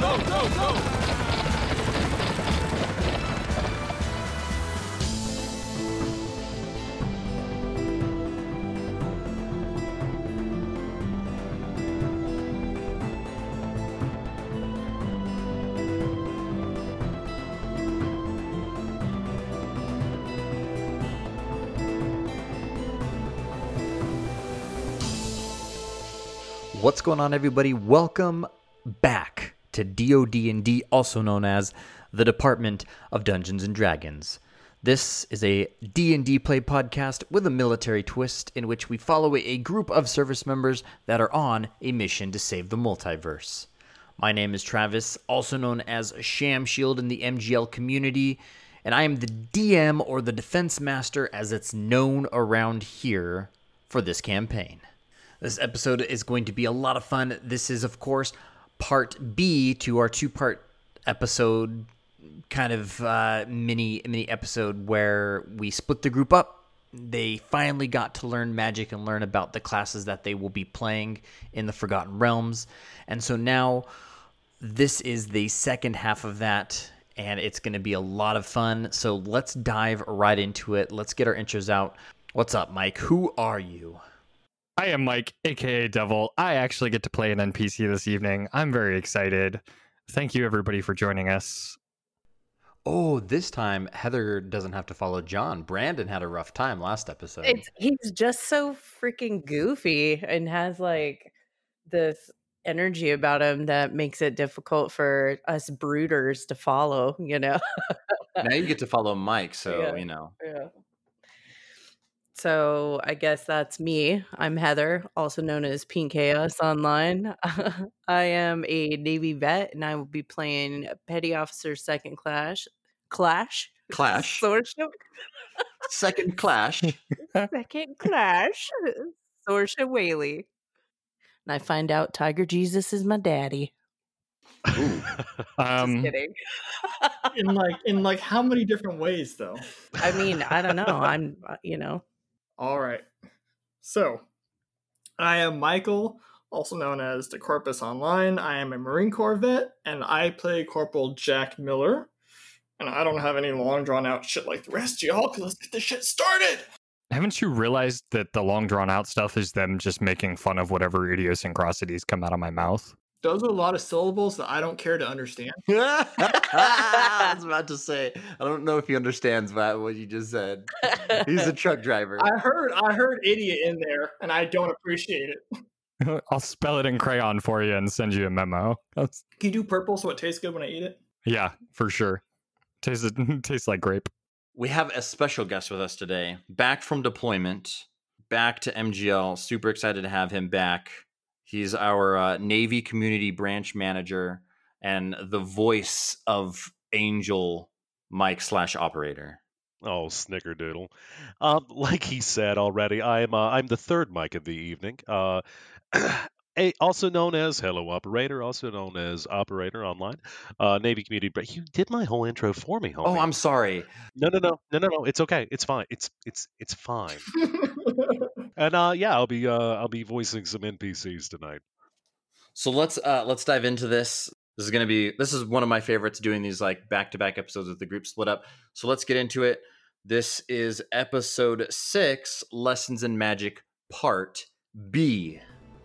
What's going on, everybody? Welcome back to DoD&D, also known as the Department of Dungeons and Dragons. This is a D&D play podcast with a military twist in which we follow a group of service members that are on a mission to save the multiverse. My name is Travis, also known as Sham Shield in the MGL community, and I am the DM, or the Defense Master as it's known around here, for this campaign. This episode is going to be a lot of fun. This is, of course, part B to our two-part episode, kind of mini episode where we split the group up. They finally got to learn magic and learn about the classes that they will be playing in the Forgotten Realms. And so now this is the second half of that, and it's going to be a lot of fun. So let's dive right into it. Let's get our intros out. What's up, Mike? Who are you? I am Mike, aka Devil. I actually get to play an NPC this evening. I'm very excited. Thank you, everybody, for joining us. Oh, this time Heather doesn't have to follow John. Brandon had a rough time last episode. He's just so freaking goofy and has like this energy about him that makes it difficult for us brooders to follow, you know? Now you get to follow Mike, so, Yeah. you know. Yeah. So I guess that's me. I'm Heather, also known as Pink Chaos online. I am a Navy vet, and I will be playing Petty Officer Second Clash. Sorsha. Second Clash. Second Clash. Sorsha Whaley. And I find out Tiger Jesus is my daddy. Ooh. Just kidding. in like how many different ways though? I mean, I don't know. I'm, All right. So, I am Michael, also known as the Corpus Online. I am a Marine Corps vet, and I play Corporal Jack Miller. And I don't have any long drawn out shit like the rest of y'all, because let's get this shit started! Haven't you realized that the long drawn out stuff is them just making fun of whatever idiosyncrasies come out of my mouth? Those are a lot of syllables that I don't care to understand. I was about to say, I don't know if he understands what you just said. He's a truck driver. I heard idiot in there, and I don't appreciate it. I'll spell it in crayon for you and send you a memo. Can you do purple so it tastes good when I eat it? Yeah, for sure. Tastes like grape. We have a special guest with us today, back from deployment, back to MGL. Super excited to have him back. He's our Navy Community Branch Manager and the voice of Angel Mike/Operator. Oh, snickerdoodle. Like he said already, I'm the third Mike of the evening. Also known as Hello Operator, also known as Operator Online, Navy Community. But you did my whole intro for me, homie. Oh, I'm sorry. No. It's okay. It's fine. It's fine. And yeah, I'll be voicing some NPCs tonight. So let's dive into this. This is one of my favorites, doing these like back-to-back episodes with the group split up. So let's get into it. This is episode 6, Lessons in Magic, part B.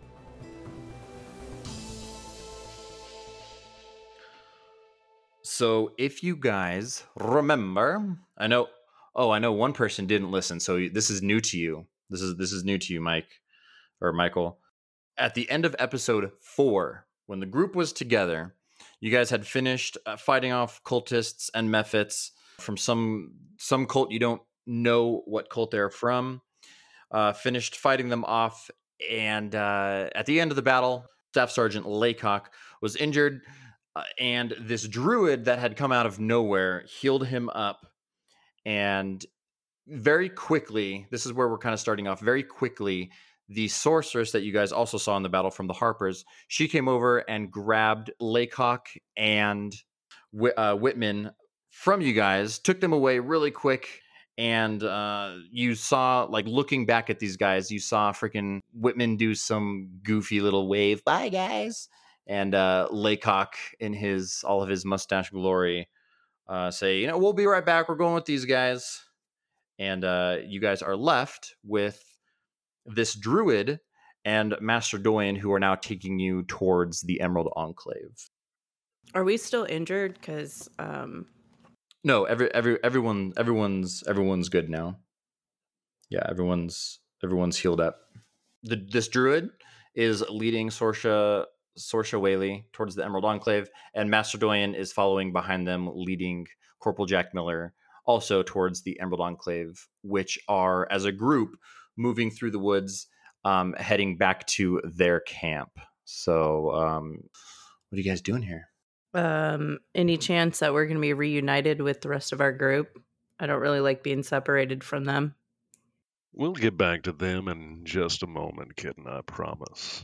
So if you guys remember, I know one person didn't listen, so this is new to you. This is new to you, Mike or Michael. At the end of episode 4, when the group was together, you guys had finished fighting off cultists and mephits from some cult. You don't know what cult they're from. Finished fighting them off, and at the end of the battle, Staff Sergeant Laycock was injured, and this druid that had come out of nowhere healed him up, and very quickly, this is where we're kind of starting off, very quickly, the sorceress that you guys also saw in the battle from the Harpers, she came over and grabbed Laycock and Whitman from you guys, took them away really quick, and you saw, like, looking back at these guys, you saw freaking Whitman do some goofy little wave, bye guys, and Laycock, in all of his mustache glory, say, we'll be right back. We're going with these guys. And you guys are left with this druid and Master Doyen, who are now taking you towards the Emerald Enclave. Are we still injured? Because No, everyone's good now. Yeah, everyone's healed up. This druid is leading Sorsha Whaley towards the Emerald Enclave, and Master Doyen is following behind them, leading Corporal Jack Miller also towards the Emerald Enclave, which are, as a group, moving through the woods, heading back to their camp. So, what are you guys doing here? any chance that we're going to be reunited with the rest of our group? I don't really like being separated from them. We'll get back to them in just a moment, kitten, I promise.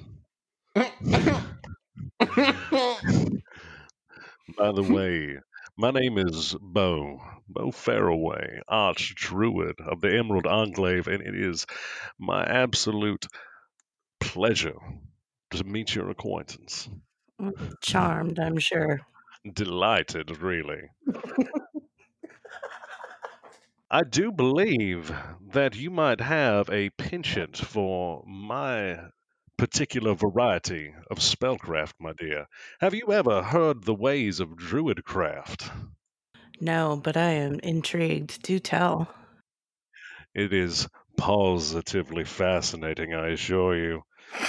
By the way, my name is Bo Faraway, Archdruid of the Emerald Enclave, and it is my absolute pleasure to meet your acquaintance. Charmed, I'm sure. Delighted, really. I do believe that you might have a penchant for my particular variety of spellcraft, my dear. Have you ever heard the ways of druidcraft? No, but I am intrigued. Do tell. It is positively fascinating, I assure you.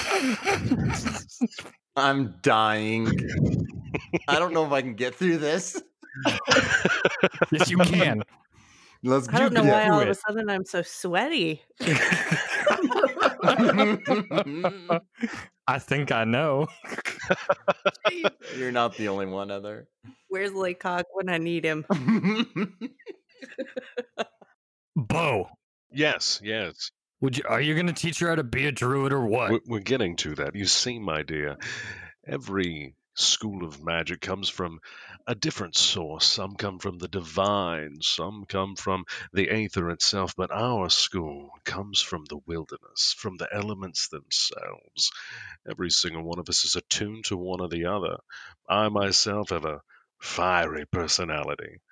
I'm dying. I don't know if I can get through this. Yes, you can. Let's I don't know do why all of a it. sudden I'm so sweaty. I think I know. You're not the only one, Heather. Where's Laycock when I need him? Bo, Yes. are you going to teach her how to be a druid or what? We're getting to that. You see, my dear, every school of magic comes from a different source. Some come from the divine, some come from the aether itself, but our school comes from the wilderness, from the elements themselves. Every single one of us is attuned to one or the other. I myself have a fiery personality.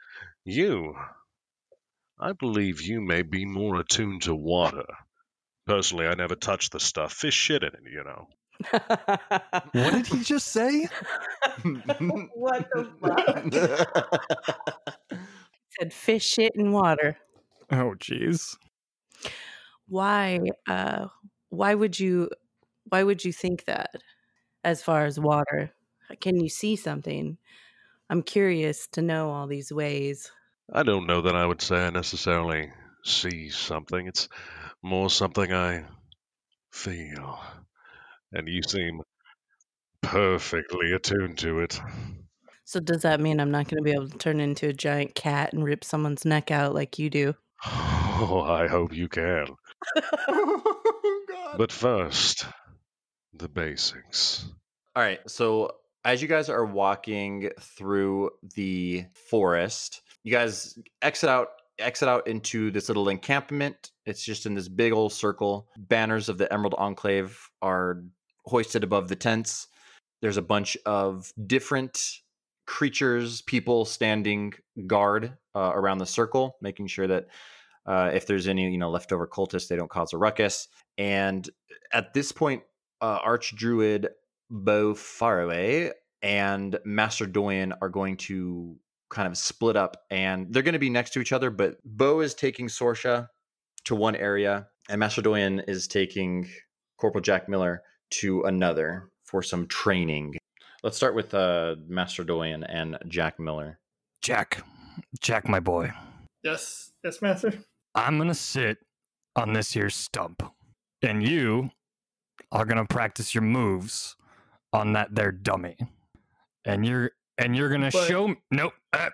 I believe you may be more attuned to water. Personally, I never touch the stuff. Fish shit in it, What did he just say? What the fuck? Said fish shit in water. Oh, jeez. Why would you think that as far as water? Can you see something? I'm curious to know all these ways. I don't know that I would say I necessarily see something. It's more something I feel. And you seem perfectly attuned to it. So does that mean I'm not going to be able to turn into a giant cat and rip someone's neck out like you do? Oh, I hope you can. Oh, God. But first, the basics. All right. So as you guys are walking through the forest, you guys exit out into this little encampment. It's just in this big old circle. Banners of the Emerald Enclave are hoisted above the tents. There's a bunch of different creatures, people standing guard around the circle, making sure that if there's any leftover cultists, they don't cause a ruckus. And at this point, Archdruid Bo Faraway and Master Doyen are going to kind of split up, and they're going to be next to each other, but Bo is taking Sorsha to one area, and Master Doyen is taking Corporal Jack Miller to another for some training. Let's start with Master Doyen and Jack Miller. Jack, my boy. Yes, master. I'm going to sit on this here stump, and you are going to practice your moves on that there dummy. And you're going to show me... Nope.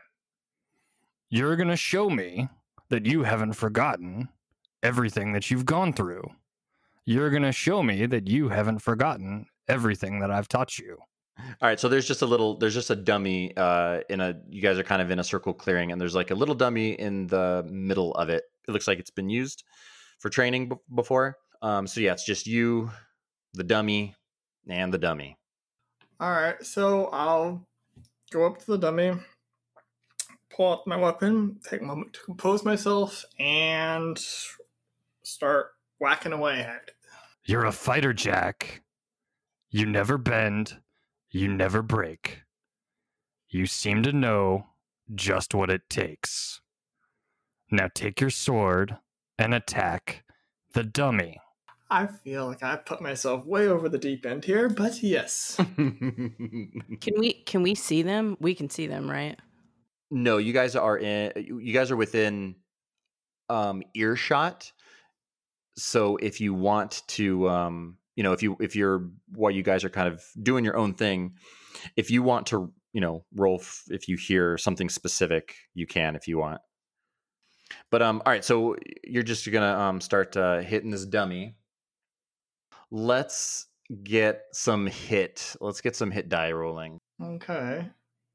You're going to show me that you haven't forgotten everything that you've gone through. You're going to show me that you haven't forgotten everything that I've taught you. All right, so there's just a dummy you guys are kind of in a circle clearing, and there's like a little dummy in the middle of it. It looks like it's been used for training before. So yeah, it's just you, the dummy, and the dummy. Alright, so I'll go up to the dummy, pull out my weapon, take a moment to compose myself, and start whacking away at it. You're a fighter, Jack. You never bend. You never break. You seem to know just what it takes. Now take your sword and attack the dummy. I feel like I put myself way over the deep end here, but yes. Can we see them? We can see them, right? No, you guys are within earshot. So if you want to if you're while you guys are kind of doing your own thing, if you want to, roll if you hear something specific, you can if you want. But all right, so you're just gonna start hitting this dummy. Let's get some hit die rolling. Okay.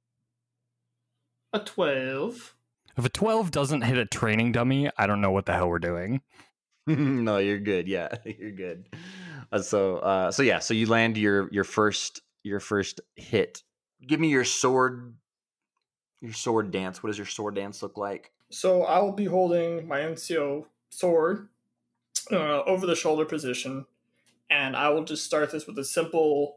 A 12. If a 12 doesn't hit a training dummy, I don't know what the hell we're doing. No, you're good. Yeah, you're good. So you land your first hit. Give me your sword dance. What does your sword dance look like? So I will be holding my NCO sword over the shoulder position, and I will just start this with a simple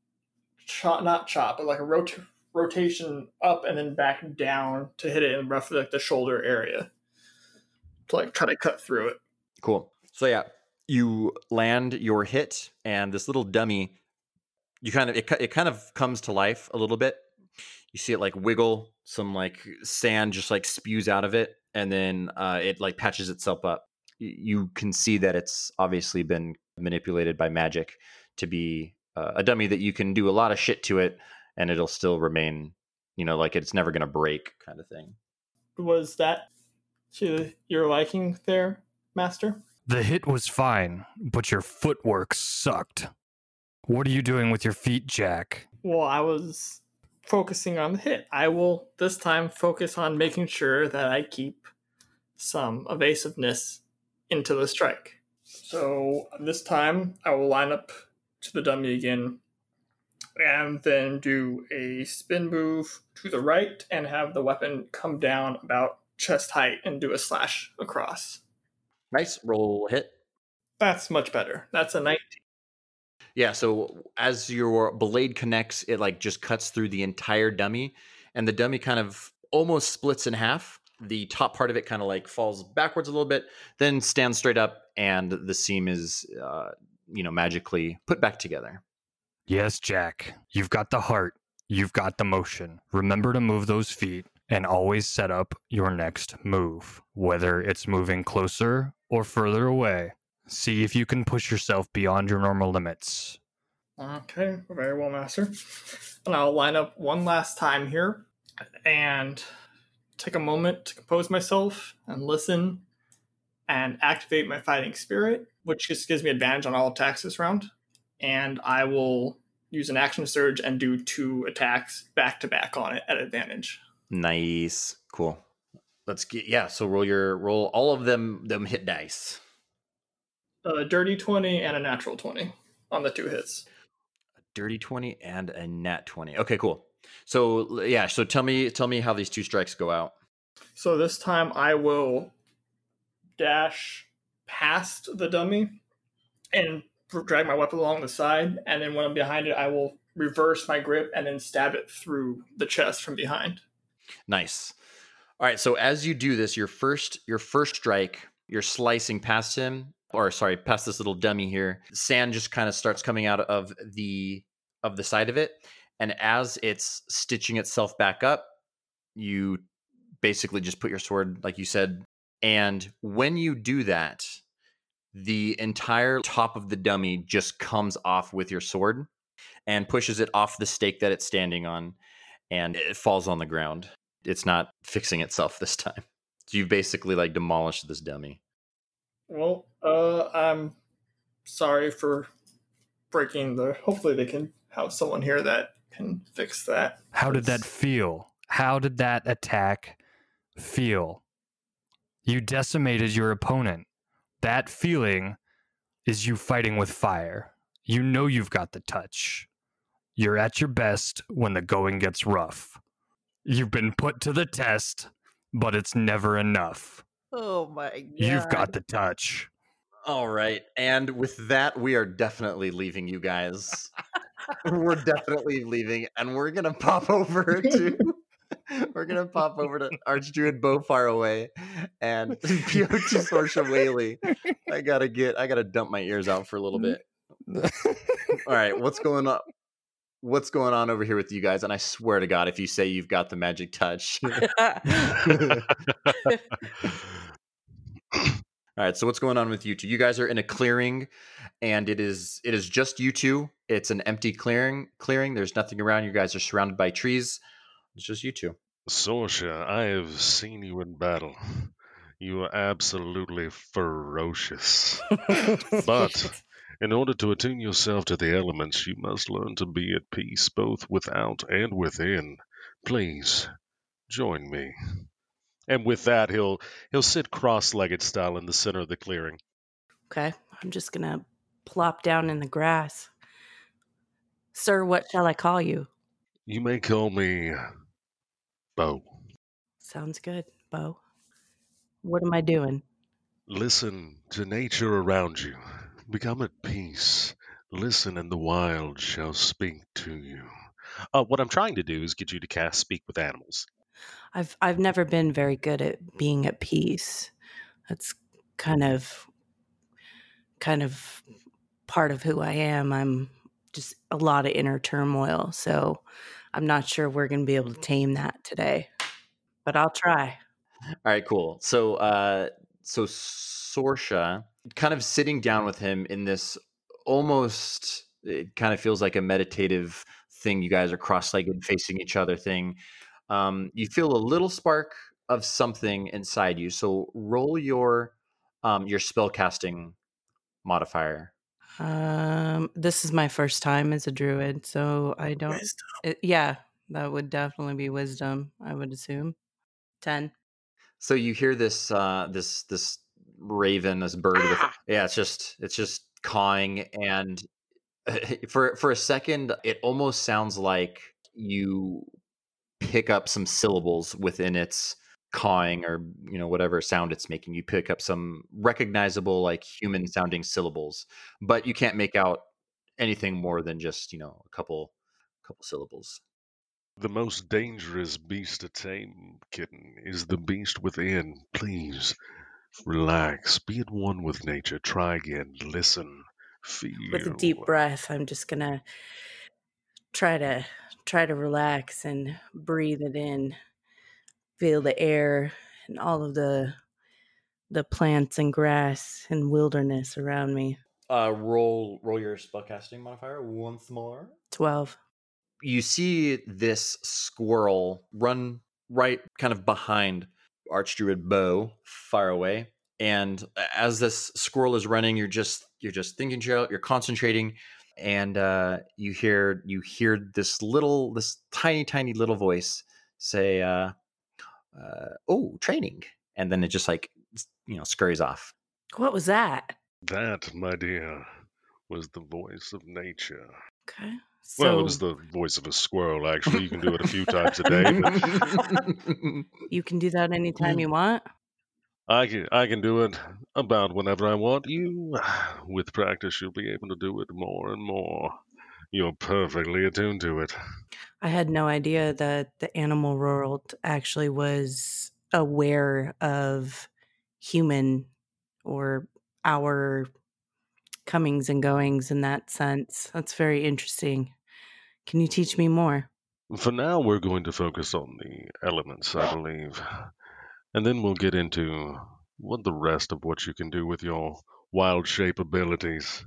not chop, but like a rotation up and then back down to hit it in roughly like the shoulder area to like try to cut through it. Cool. So yeah, you land your hit, and this little dummy, it kind of comes to life a little bit. You see it like wiggle, some like sand just like spews out of it, and then it like patches itself up. You can see that it's obviously been manipulated by magic to be a dummy that you can do a lot of shit to it, and it'll still remain, like it's never going to break kind of thing. Was that to your liking there, Master? The hit was fine, but your footwork sucked. What are you doing with your feet, Jack? Well, I was focusing on the hit. I will this time focus on making sure that I keep some evasiveness into the strike. So this time I will line up to the dummy again and then do a spin move to the right and have the weapon come down about chest height and do a slash across. Nice. Roll hit. That's much better. That's a 19. Yeah, so as your blade connects, it like just cuts through the entire dummy, and the dummy kind of almost splits in half. The top part of it kind of like falls backwards a little bit, then stands straight up, and the seam is, magically put back together. Yes, Jack. You've got the heart. You've got the motion. Remember to move those feet and always set up your next move, whether it's moving closer or further away. See if you can push yourself beyond your normal limits. Okay, very well, Master. And I'll line up one last time here and take a moment to compose myself and listen and activate my fighting spirit, which just gives me advantage on all attacks this round. And I will use an action surge and do 2 attacks back to back on it at advantage. Nice. Cool. So roll all of them hit dice. A dirty 20 and a natural 20 on the 2 hits. A dirty 20 and a nat 20. Okay, cool. So yeah, so tell me how these 2 strikes go out. So this time I will dash past the dummy and drag my weapon along the side, and then when I'm behind it, I will reverse my grip and then stab it through the chest from behind. Nice. All right, so as you do this, your first strike, you're slicing past him, past this little dummy here. Sand just kind of starts coming out of the side of it, and as it's stitching itself back up, you basically just put your sword, like you said, and when you do that, the entire top of the dummy just comes off with your sword and pushes it off the stake that it's standing on, and it falls on the ground. It's not fixing itself this time. So you've basically like demolished this dummy. Well, I'm sorry for breaking hopefully they can have someone here that can fix that. How did that feel? How did that attack feel? You decimated your opponent. That feeling is you fighting with fire. You know you've got the touch. You're at your best when the going gets rough. You've been put to the test, but it's never enough. Oh my god. You've got the touch. All right. And with that, we are definitely leaving you guys. We're definitely leaving, and we're gonna pop over to Archdruid Bow Far Away and POT Sorsha Whaley. I gotta dump my ears out for a little bit. All right, what's going on? What's going on over here with you guys? And I swear to God, if you say you've got the magic touch. All right, so what's going on with you two? You guys are in a clearing, and it is just you two. It's an empty clearing. There's nothing around. You guys are surrounded by trees. It's just you two. Sorsha, I have seen you in battle. You are absolutely ferocious. But in order to attune yourself to the elements, you must learn to be at peace both without and within. Please, join me. And with that, he'll sit cross-legged style in the center of the clearing. Okay, I'm just gonna plop down in the grass. Sir, what shall I call you? You may call me Bo. Sounds good, Bo. What am I doing? Listen to nature around you. Become at peace. Listen, and the wild shall speak to you. What I'm trying to do is get you to cast Speak with Animals. I've never been very good at being at peace. That's kind of part of who I am. I'm just a lot of inner turmoil, so I'm not sure we're going to be able to tame that today, but I'll try. All right, cool. So Sorsha, kind of sitting down with him in this almost, it kind of feels like a meditative thing. You guys are cross-legged, facing each other thing. You feel a little spark of something inside you. So roll your spellcasting modifier. This is my first time as a druid, so I don't. Yeah, that would definitely be wisdom. I would assume 10. So you hear this this raven, this bird with it's just cawing, and for a second it almost sounds like you pick up some syllables within its cawing, or whatever sound it's making. You pick up some recognizable, like, human sounding syllables, but you can't make out anything more than just a couple syllables. The most dangerous beast to tame, kitten, is the beast within. Please, relax. Be at one with nature. Try again. Listen. Feel. With a deep breath, I'm just gonna try to relax and breathe it in. Feel the air and all of the plants and grass and wilderness around me. Roll your spellcasting modifier once more. 12. You see this squirrel run right kind of behind Archdruid Bo, far away. And as this squirrel is running, you're just thinking, you're concentrating, and you hear this tiny little voice say, "Oh, training," and then it just scurries off. What was that? That, my dear, was the voice of nature. Okay. Well, it was the voice of a squirrel, actually. You can do it a few times a day. But you can do that anytime you want? I can do it about whenever I want. With practice, you'll be able to do it more and more. You're perfectly attuned to it. I had no idea that the animal world actually was aware of human or our comings and goings in that sense. That's very interesting. Can you teach me more? For now, we're going to focus on the elements, I believe. And then we'll get into the rest of what you can do with your wild shape abilities.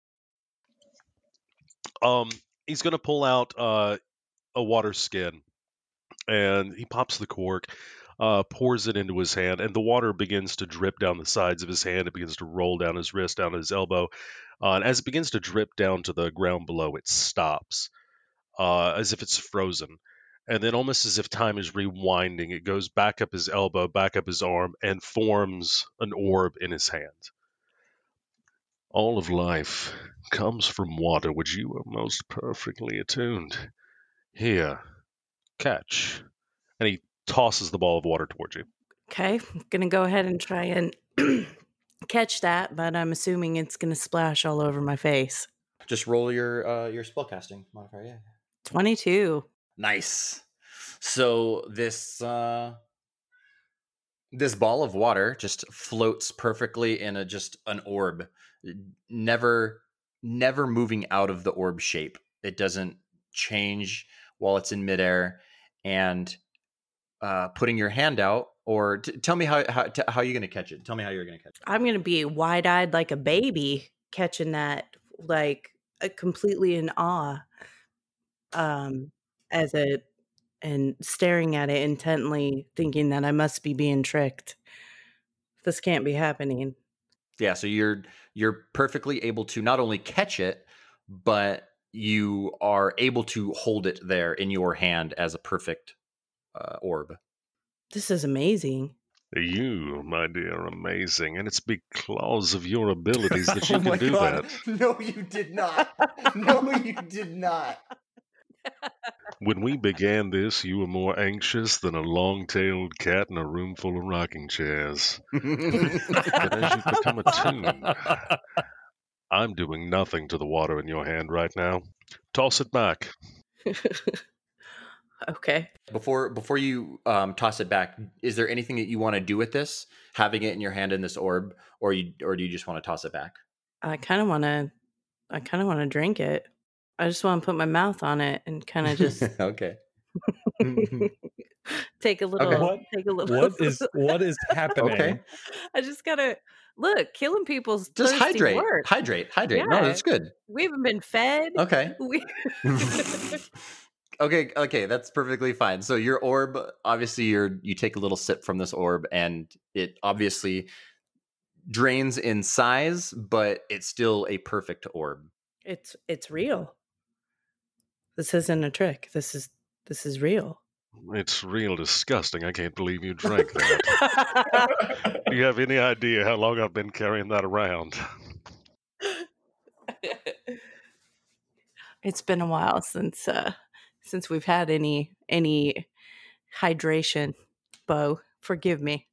He's going to pull out a water skin, and he pops the cork, pours it into his hand, and the water begins to drip down the sides of his hand. It begins to roll down his wrist, down his elbow. And as it begins to drip down to the ground below, it stops, as if it's frozen. And then, almost as if time is rewinding, it goes back up his elbow, back up his arm, and forms an orb in his hand. All of life comes from water, which you are most perfectly attuned. Here, catch. And he tosses the ball of water towards you. Okay, I'm gonna go ahead and try and catch that, but I'm assuming it's gonna splash all over my face. Just roll your spellcasting modifier. Yeah. 22. Nice. So this ball of water just floats perfectly in just an orb, never moving out of the orb shape. It doesn't change while it's in midair. And putting your hand out, or tell me how you're going to catch it. Tell me how you're going to catch it. I'm gonna be wide-eyed like a baby catching that, like completely in awe, as it and staring at it intently, thinking that I must be being tricked. This can't be happening. Yeah, so you're perfectly able to not only catch it, but you are able to hold it there in your hand as a perfect orb. This is amazing. You, my dear, are amazing, and it's because of your abilities that you can do that. No, you did not. No, you did not. When we began this, you were more anxious than a long-tailed cat in a room full of rocking chairs. But as you've become attuned, I'm doing nothing to the water in your hand right now. Toss it back. Okay. Before you toss it back, is there anything that you want to do with this, having it in your hand in this orb, or do you just want to toss it back? I kind of want to drink it. I just want to put my mouth on it and kind of just Okay. take a little. Okay. Take a little. What is happening? Okay. I just gotta look. Killing people's Just thirsty hydrate. work. Hydrate. No, Yeah. that's good. We haven't been fed. Okay. We- Okay, that's perfectly fine. So your orb, obviously you take a little sip from this orb, and it obviously drains in size, but it's still a perfect orb. It's real. This isn't a trick. This is real. It's real disgusting. I can't believe you drank that. Do you have any idea how long I've been carrying that around? It's been a while since we've had any hydration, Bo. Forgive me.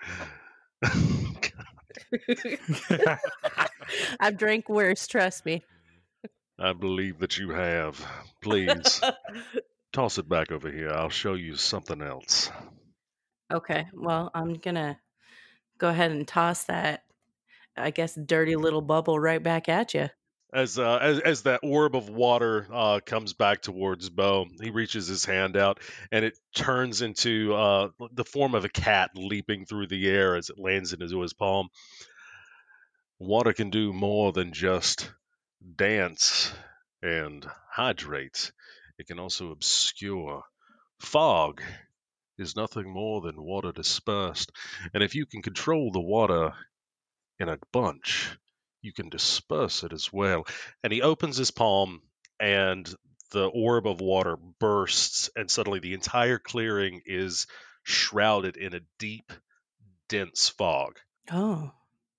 I've drank worse, trust me. I believe that you have. Please, toss it back over here. I'll show you something else. Okay, well, I'm gonna go ahead and toss that, I guess, dirty little bubble right back at you. As that orb of water comes back towards Bo, he reaches his hand out, and it turns into the form of a cat leaping through the air as it lands into his palm. Water can do more than just dance and hydrate. It can also obscure. Fog is nothing more than water dispersed, and if you can control the water in a bunch, you can disperse it as well. And he opens his palm, and the orb of water bursts, and suddenly the entire clearing is shrouded in a deep, dense fog. Oh.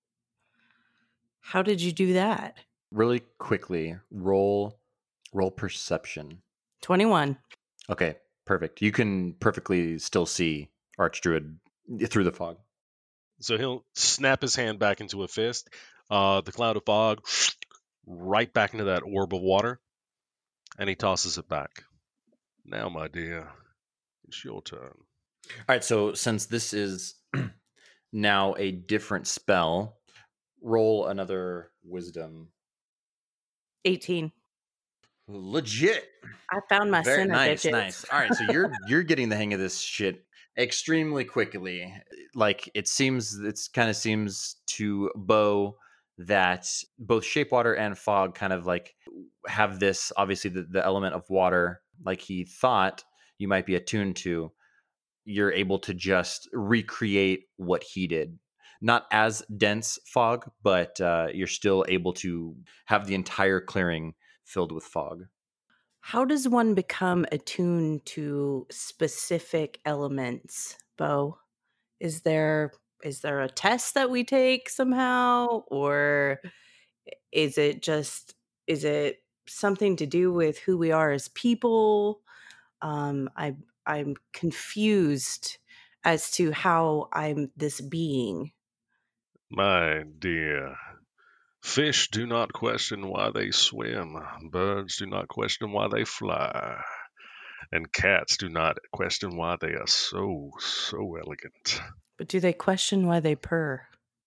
How did you do that? Really quickly, roll perception. 21. Okay, perfect. You can perfectly still see Archdruid through the fog. So he'll snap his hand back into a fist. The cloud of fog right back into that orb of water, and he tosses it back. Now, my dear, it's your turn. All right, so since this is now a different spell, roll another wisdom. 18. Legit. I found my Very center nice, digits. nice. All right, so you're getting the hang of this shit extremely quickly. Like it kind of seems to Bo that both Shapewater and Fog kind of like have this, obviously the element of water, like he thought you might be attuned to. You're able to just recreate what he did. Not as dense fog, but you're still able to have the entire clearing filled with fog. How does one become attuned to specific elements, Bo? Is there a test that we take somehow, or Is it something to do with who we are as people? I'm confused as to how I'm this being. My dear, fish do not question why they swim, birds do not question why they fly, and cats do not question why they are so elegant. But do they question why they purr?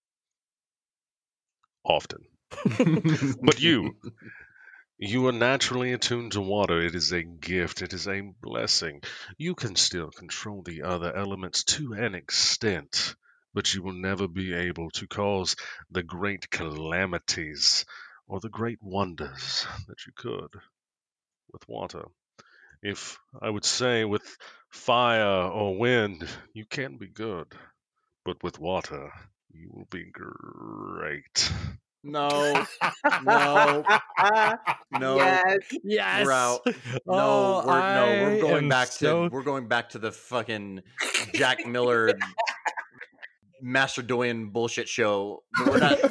Often. But you are naturally attuned to water. It is a gift, it is a blessing. You can still control the other elements to an extent, but you will never be able to cause the great calamities or the great wonders that you could with water. If I would say with fire or wind, you can be good, but with water, you will be great. No, no, no. Yes. Yes. We're out. No, we're going back so... to the fucking Jack Miller Master Doyen bullshit show. But we're not.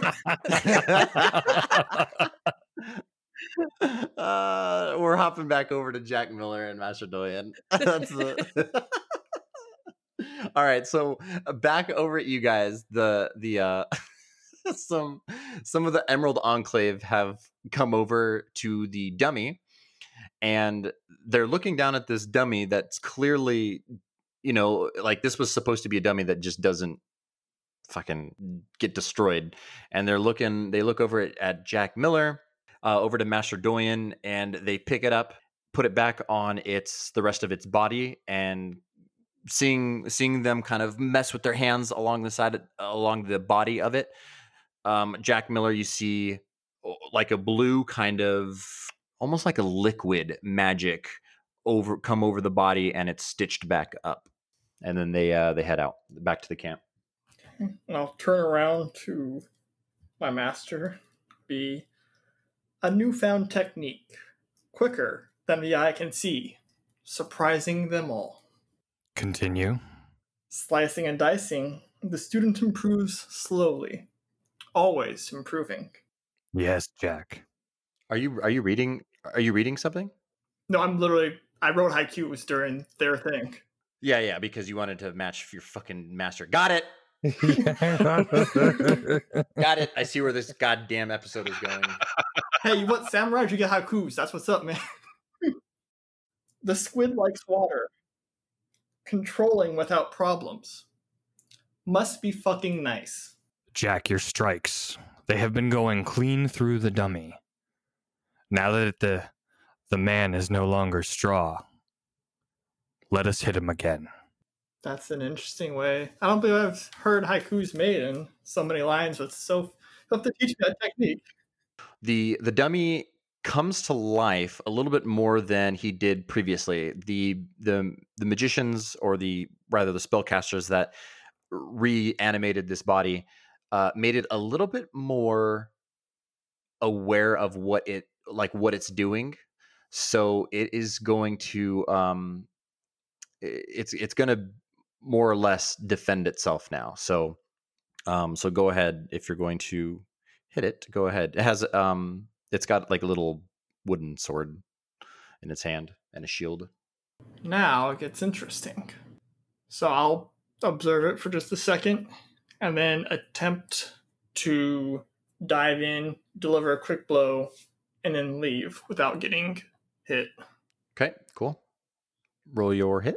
We're hopping back over to Jack Miller and Master Doyen. That's the. All right, so back over at you guys. The some of the Emerald Enclave have come over to the dummy, and they're looking down at this dummy that's clearly, like this was supposed to be a dummy that just doesn't fucking get destroyed. And they look over at Jack Miller, over to Master Doyen, and they pick it up, put it back on the rest of its body, and seeing them kind of mess with their hands along the body of it. Jack Miller, you see like a blue kind of almost like a liquid magic come over the body, and it's stitched back up. And then they head out back to the camp. And I'll turn around to my master. Be a newfound technique, quicker than the eye can see, surprising them all. Continue. Slicing and dicing, the student improves slowly, always improving. Yes, Jack. Are you reading? Are you reading something? No, I wrote haikus during their thing. Yeah, because you wanted to match your fucking master. Got it. Got it. I see where this goddamn episode is going. Hey, you want samurai? You get haikus. That's what's up, man. The squid likes water. Controlling without problems. Must be fucking nice. Jack, your strikes. They have been going clean through the dummy. Now that the man is no longer straw, let us hit him again. That's an interesting way. I don't believe I've heard haikus made in so many lines, but you'll have to teach me that technique. The dummy comes to life a little bit more than he did previously. The magicians, or rather the spellcasters that reanimated this body, made it a little bit more aware of what it's doing. So it is going to it's going to more or less defend itself now. So go ahead if you're going to hit it. Go ahead. It has it's got like a little wooden sword in its hand and a shield. Now it gets interesting. So I'll observe it for just a second and then attempt to dive in, deliver a quick blow, and then leave without getting hit. Okay, cool. Roll your hit.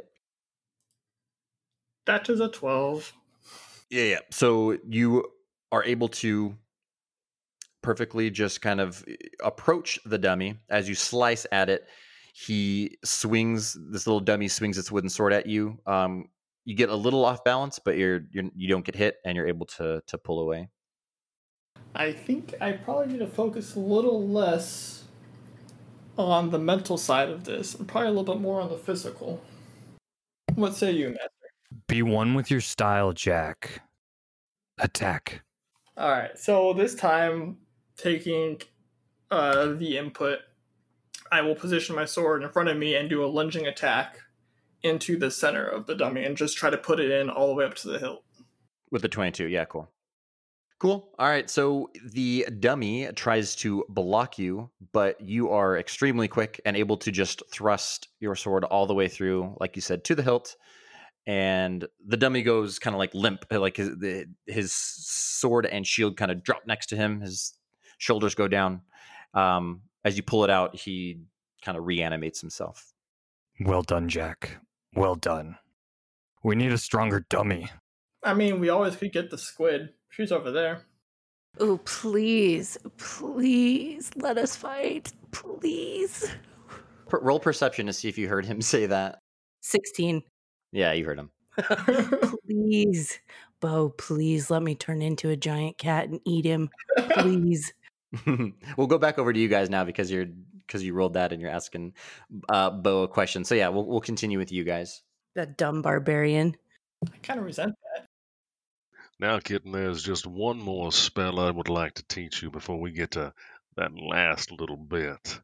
That is a 12. Yeah. So you are able to perfectly just kind of approach the dummy. As you slice at it, this little dummy swings its wooden sword at you. You get a little off balance, but you don't get hit, and you're able to pull away. I think I probably need to focus a little less on the mental side of this, and probably a little bit more on the physical. What say you, Master? Be one with your style, Jack. Attack. All right, so this time, taking the input, I will position my sword in front of me and do a lunging attack into the center of the dummy and just try to put it in all the way up to the hilt. With the 22, yeah, cool. Cool. All right. So the dummy tries to block you, but you are extremely quick and able to just thrust your sword all the way through, like you said, to the hilt. And the dummy goes kind of like limp, like his sword and shield kind of drop next to him. His shoulders go down. As you pull it out, he kind of reanimates himself. Well done, Jack. Well done. We need a stronger dummy. I mean, we always could get the squid. She's over there. Oh, please, please let us fight. Please. Roll perception to see if you heard him say that. 16. Yeah, you heard him. Please. Bo, please let me turn into a giant cat and eat him. Please. We'll go back over to you guys now because you rolled that and you're asking Bo a question. So yeah, we'll continue with you guys. That dumb barbarian. I kind of resent that. Now, kitten, there's just one more spell I would like to teach you before we get to that last little bit.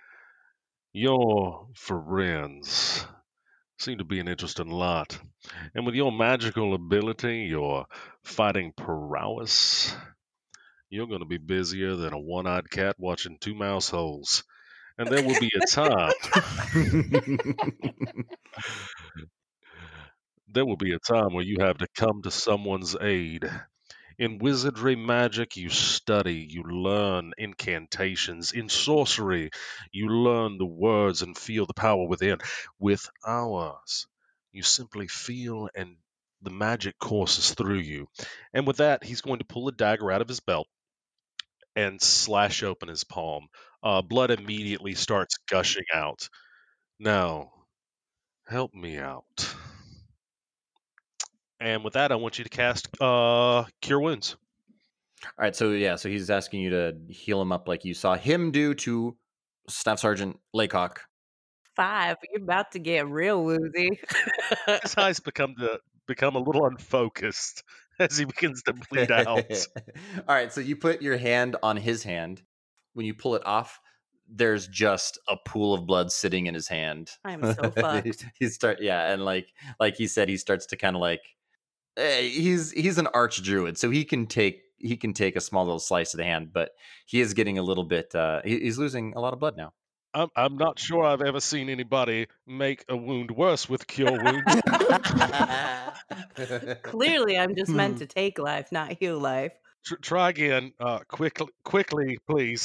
Your friends seem to be an interesting lot. And with your magical ability, your fighting prowess, you're going to be busier than a one-eyed cat watching two mouse holes. And there will be a time. There will be a time where you have to come to someone's aid. In wizardry magic, you study, you learn incantations. In sorcery, you learn the words and feel the power within. With ours, you simply feel and the magic courses through you. And with that, he's going to pull a dagger out of his belt and slash open his palm. Blood immediately starts gushing out. Now, help me out. And with that, I want you to cast Cure Wounds. All right, so he's asking you to heal him up like you saw him do to Staff Sergeant Laycock. 5. You're about to get real woozy. His eyes become a little unfocused as he begins to bleed out. All right, so you put your hand on his hand. When you pull it off, there's just a pool of blood sitting in his hand. I am so fucked. And like he said, he starts to kind of like he's an arch druid, so he can take a small little slice of the hand, but he is getting a little bit. He's losing a lot of blood now. I'm not sure I've ever seen anybody make a wound worse with Cure Wounds. Clearly, I'm just meant to take life, not heal life. Try again, quickly, please.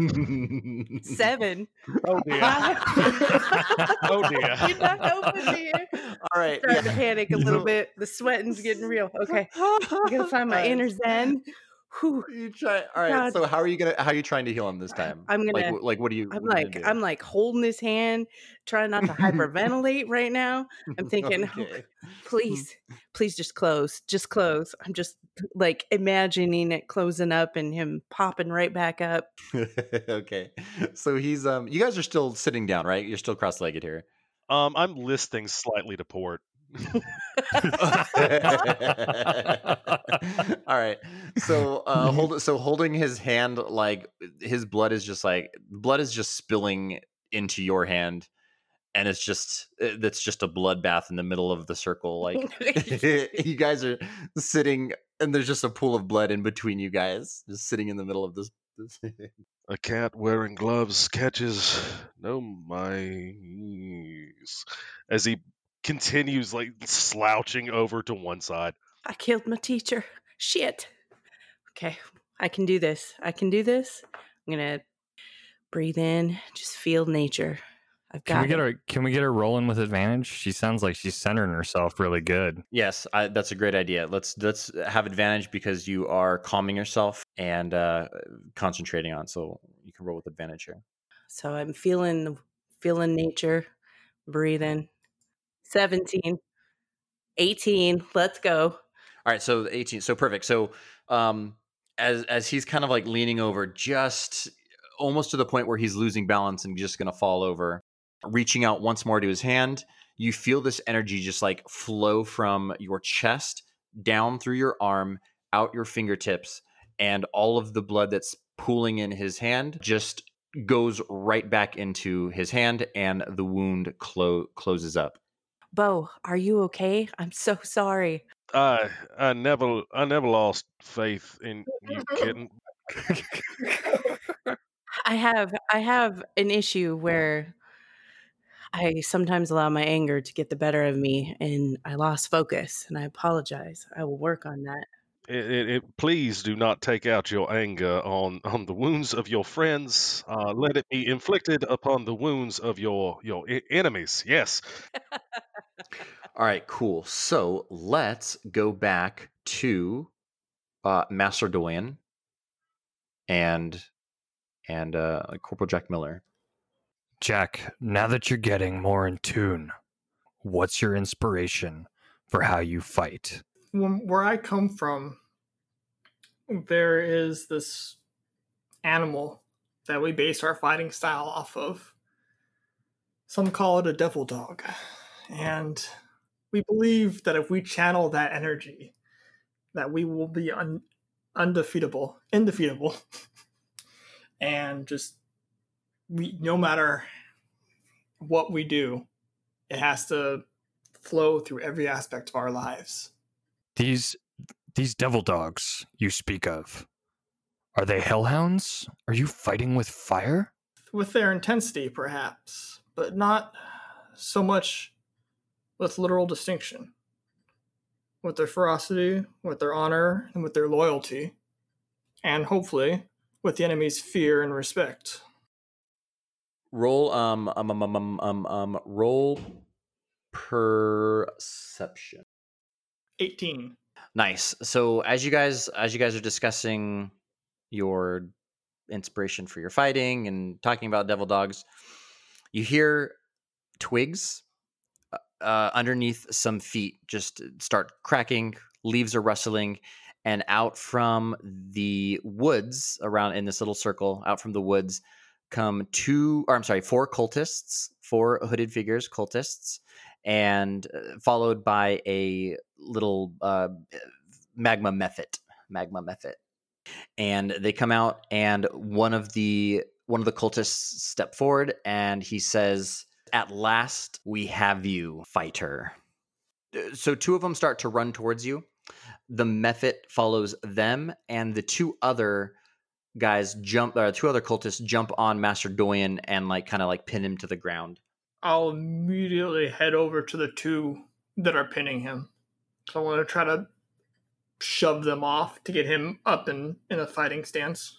7. Oh dear. Oh dear. You're not helping me. All right, Starting to panic a little bit. The sweating's getting real. Okay, I gotta find my inner zen. Whew. You try. All right. God. So how are you trying to heal him this time? I'm gonna like what do you? I'm like holding his hand, trying not to hyperventilate right now. I'm thinking, Okay. please just close. I'm just like imagining it closing up and him popping right back up. Okay. So he's you guys are still sitting down, right? You're still cross-legged here. I'm listing slightly to port. All right. So holding his hand, like his blood is just spilling into your hand, and it's just a bloodbath in the middle of the circle. Like you guys are sitting, and there's just a pool of blood in between you guys, just sitting in the middle of this. A cat wearing gloves catches no mice as he continues like slouching over to one side. I killed my teacher. Shit. Okay, I can do this. I'm gonna breathe in, just feel nature. I've got Can we get her rolling with advantage? She sounds like she's centering herself really good. Yes, that's a great idea. Let's have advantage because you are calming yourself and concentrating on. So you can roll with advantage here. So I'm feeling nature, breathing. 17, 18. Let's go. All right, so 18. So perfect. So as he's kind of like leaning over, just almost to the point where he's losing balance and just going to fall over, reaching out once more to his hand, you feel this energy just like flow from your chest down through your arm, out your fingertips, and all of the blood that's pooling in his hand just goes right back into his hand, and the wound closes up. Bo, are you okay? I'm so sorry. I never lost faith in you, kitten. I have an issue where I sometimes allow my anger to get the better of me, and I lost focus, and I apologize. I will work on that. Please do not take out your anger on the wounds of your friends. Let it be inflicted upon the wounds of your enemies. Yes. All right, cool. So let's go back to Master Doyen and Corporal Jack Miller. Jack, now that you're getting more in tune, what's your inspiration for how you fight? Where I come from, there is this animal that we base our fighting style off of. Some call it a devil dog. And we believe that if we channel that energy, that we will be indefeatable. And just, no matter what we do, it has to flow through every aspect of our lives. These devil dogs you speak of, are they hellhounds? Are you fighting with fire? With their intensity, perhaps, but not so much with literal distinction. With their ferocity, with their honor, and with their loyalty, and hopefully with the enemy's fear and respect. Roll roll perception. 18. Nice. So as you guys are discussing your inspiration for your fighting and talking about devil dogs, you hear twigs underneath some feet just start cracking, leaves are rustling, and out from the woods around in this little circle, out from the woods come four cultists, four hooded figures, cultists, and followed by a little magma mephit. And they come out, and one of the cultists step forward, and he says, "At last we have you, fighter." So two of them start to run towards you. The mephit follows them, and the two other guys two other cultists jump on Master Doyen and kind of pin him to the ground. I'll immediately head over to the two that are pinning him. So I want to try to shove them off to get him up in a fighting stance.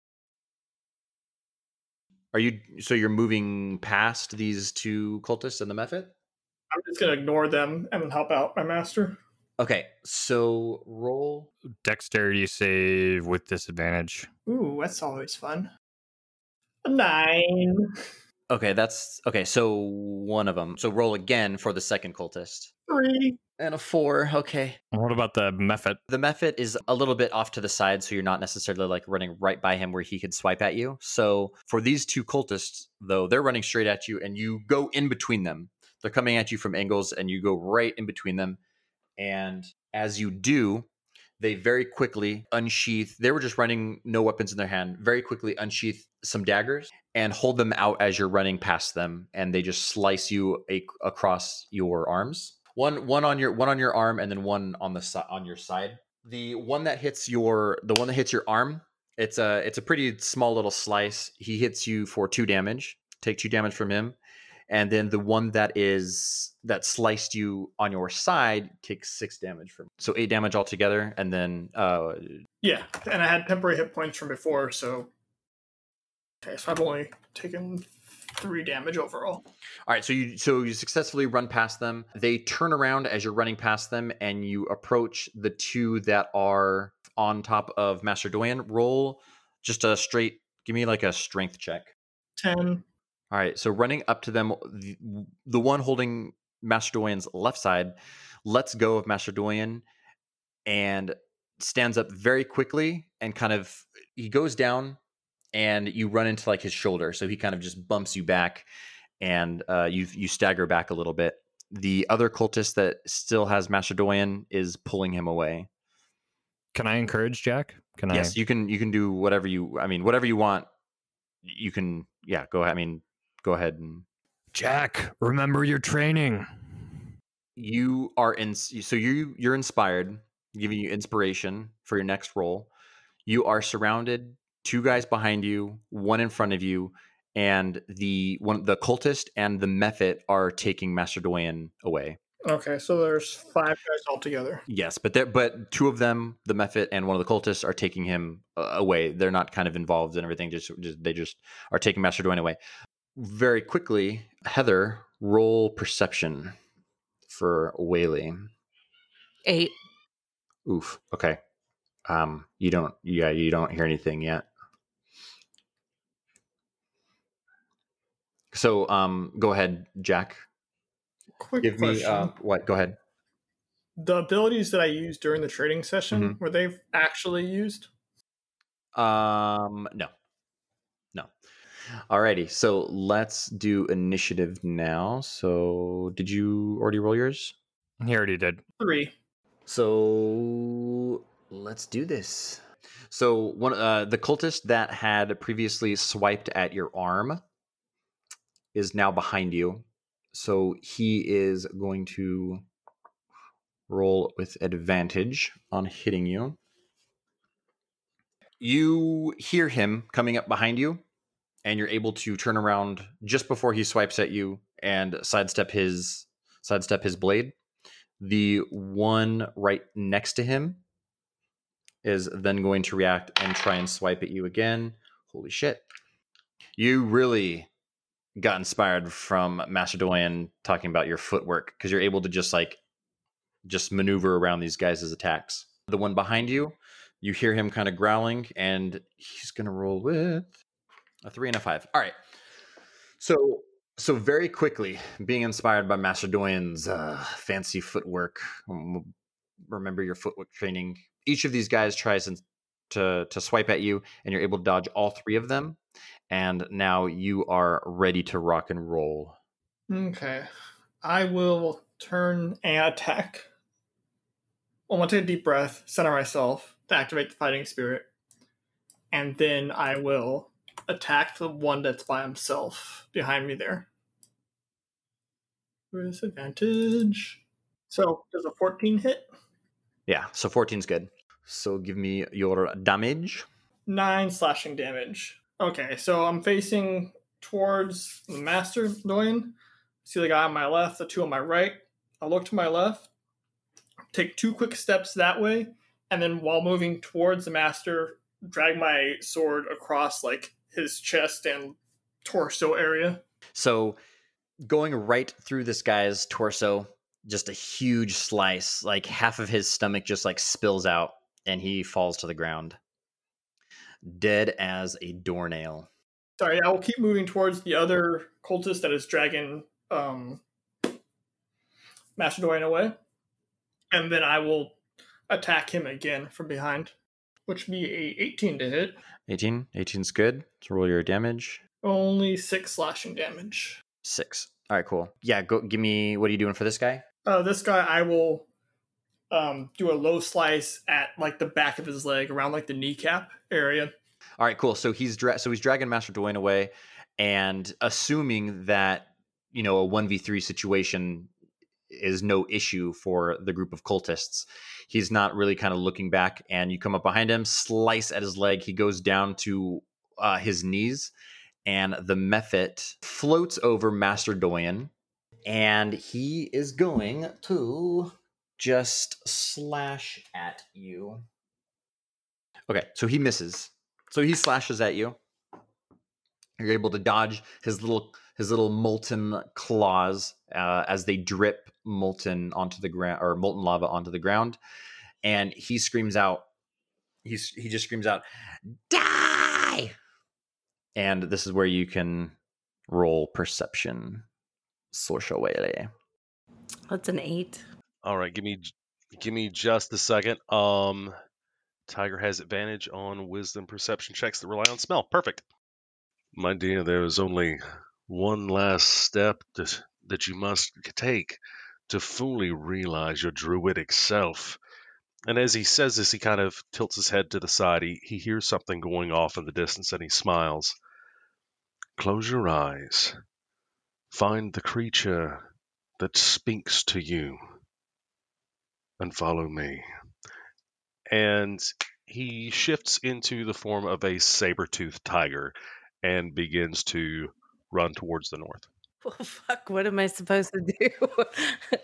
You're moving past these two cultists and the mephit? I'm just going to ignore them and help out my master. Okay, so roll Dexterity save with disadvantage. Ooh, that's always fun. A 9. Okay, so one of them. So roll again for the second cultist. 3. And a 4, okay. What about the mephit? The mephit is a little bit off to the side, so you're not necessarily running right by him where he could swipe at you. So for these two cultists, though, they're running straight at you, and you go in between them. They're coming at you from angles, and you go right in between them. And as you do, they very quickly unsheath. They were just running, no weapons in their hand. Very quickly unsheath some daggers and hold them out as you're running past them, and they just slice you across your arms. One on your arm, and then one on your side. The one that hits your arm, it's a pretty small little slice. He hits you for 2 damage. Take 2 damage from him. And then the one that sliced you on your side takes 6 damage from. So 8 damage altogether, and then yeah, and I had temporary hit points from before, so I've only taken 3 damage overall. All right, so you successfully run past them. They turn around as you're running past them, and you approach the two that are on top of Master Doyen. Roll just a straight. Give me a strength check. 10. All right, so running up to them, the one holding Master Doyen's left side lets go of Master Doyen and stands up very quickly, and he goes down, and you run into his shoulder, so he kind of just bumps you back, and you stagger back a little bit. The other cultist that still has Master Doyen is pulling him away. Can I encourage Jack? Yes, you can do whatever you want. You can, go ahead. Go ahead and Jack, remember your training. you are you're inspired, giving you inspiration for your next roll. You are surrounded, 2 guys behind you, 1 in front of you, and the cultist and the Mephit are taking Master Doyen away. Okay, so there's 5 guys altogether. Yes, but 2 of them, the Mephit and one of the cultists, are taking him away. They're not kind of involved in everything. They just are taking Master Doyen away. Very quickly, Heather, roll perception for Whaley. 8. Oof. Okay. You don't hear anything yet. So, go ahead, Jack. Quick Give question. me what? Go ahead. The abilities that I used during the trading session, Mhm. were they actually used? No. Alrighty, so let's do initiative now. So, did you already roll yours? He already did. 3. So let's do this. So the cultist that had previously swiped at your arm is now behind you. So he is going to roll with advantage on hitting you. You hear him coming up behind you, and you're able to turn around just before he swipes at you and sidestep his blade. The one right next to him is then going to react and try and swipe at you again. Holy shit. You really got inspired from Master Doyen talking about your footwork, because you're able to just maneuver around these guys' attacks. The one behind you, you hear him kind of growling, and he's going to roll with a 3 and a 5. All right. So very quickly, being inspired by Master Doyen's fancy footwork, remember your footwork training. Each of these guys tries to swipe at you, and you're able to dodge all 3 of them. And now you are ready to rock and roll. Okay. I will turn and attack. I'm going to take a deep breath, center myself to activate the fighting spirit. And then I will attack the one that's by himself behind me there. With advantage. So, does a 14 hit? Yeah, so 14's good. So give me your damage. 9 slashing damage. Okay, so I'm facing towards the Master Doyen. See the guy on my left, the 2 on my right. I'll look to my left, take 2 quick steps that way, and then while moving towards the Master, drag my sword across like his chest and torso area. So going right through this guy's torso, just a huge slice, like half of his stomach just like spills out, and he falls to the ground, dead as a doornail. Sorry, I will keep moving towards the other cultist that is dragging Master Doyen away, and then I will attack him again from behind, which would be a 18 to hit. 18's good. So roll your damage. Only 6 slashing damage. 6. All right, cool. Yeah, go. Give me. What are you doing for this guy? This guy, I will do a low slice at like the back of his leg, around like the kneecap area. All right, cool. So he's dragging Master Doyen away, and assuming that a 1v3 situation is no issue for the group of cultists, he's not really kind of looking back, and you come up behind him, slice at his leg. He goes down to his knees, and the Mephit floats over Master Doyen, and he is going to just slash at you. Okay, so he misses. So he slashes at you. You're able to dodge his little molten claws as they drip molten onto the ground, or molten lava onto the ground, and he screams out. He just screams out, "Die!" And this is where you can roll perception. Social Whaley. That's an 8. All right, give me just a second. Tiger has advantage on wisdom perception checks that rely on smell. Perfect. My dear, there is only one last step that you must take to fully realize your druidic self. And as he says this, he kind of tilts his head to the side. He hears something going off in the distance, and he smiles. Close your eyes. Find the creature that speaks to you, and follow me. And he shifts into the form of a saber-toothed tiger and begins to run towards the north. Well, fuck, what am I supposed to do?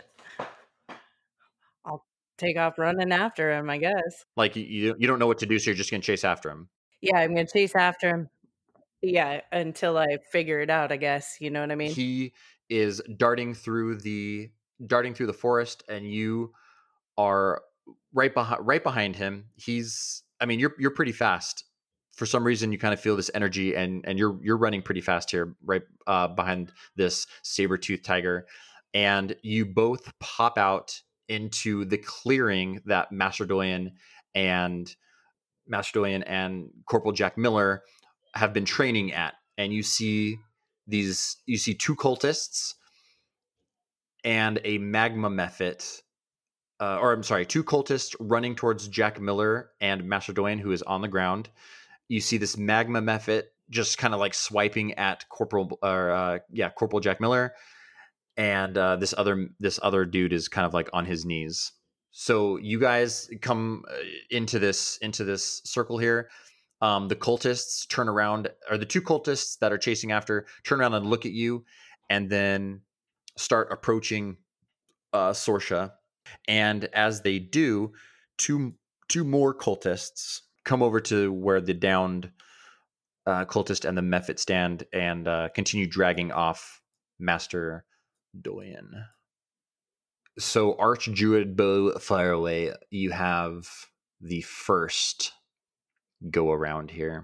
I'll take off running after him, I guess. Like you don't know what to do, so you're just gonna chase after him. Yeah, I'm gonna chase after him. Yeah, until I figure it out, I guess. You know what I mean? He is darting through the forest, and you are right behind him. You're pretty fast. For some reason, you kind of feel this energy, and you're running pretty fast here, right behind this saber-toothed tiger, and you both pop out into the clearing that Master Doyen and Corporal Jack Miller have been training at, and you see two cultists and a magma mephit. Two cultists running towards Jack Miller and Master Doyen, who is on the ground. You see this magma mephit just kind of like swiping at Corporal Jack Miller, and this other dude is kind of like on his knees. So you guys come into this circle here. The cultists turn around, or the two cultists that are chasing after turn around and look at you, and then start approaching Sorsha. And as they do, two more cultists come over to where the downed cultist and the mephit stand, and continue dragging off Master Doyen. So, Archdruid Bow Fireway, you have the first go around here.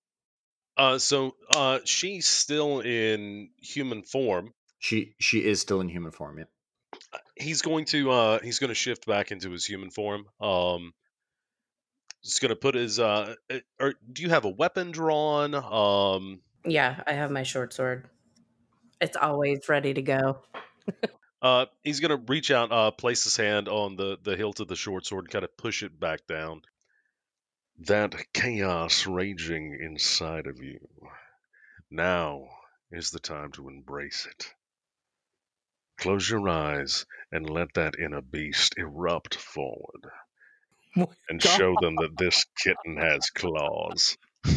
She's still in human form. She is still in human form. Yeah. He's going to shift back into his human form. He's going to put his or do you have a weapon drawn? Yeah, I have my short sword. It's always ready to go. He's going to reach out, place his hand on the hilt of the short sword, and kind of push it back down. That chaos raging inside of you. Now is the time to embrace it. Close your eyes and let that inner beast erupt forward. And show them that this kitten has claws.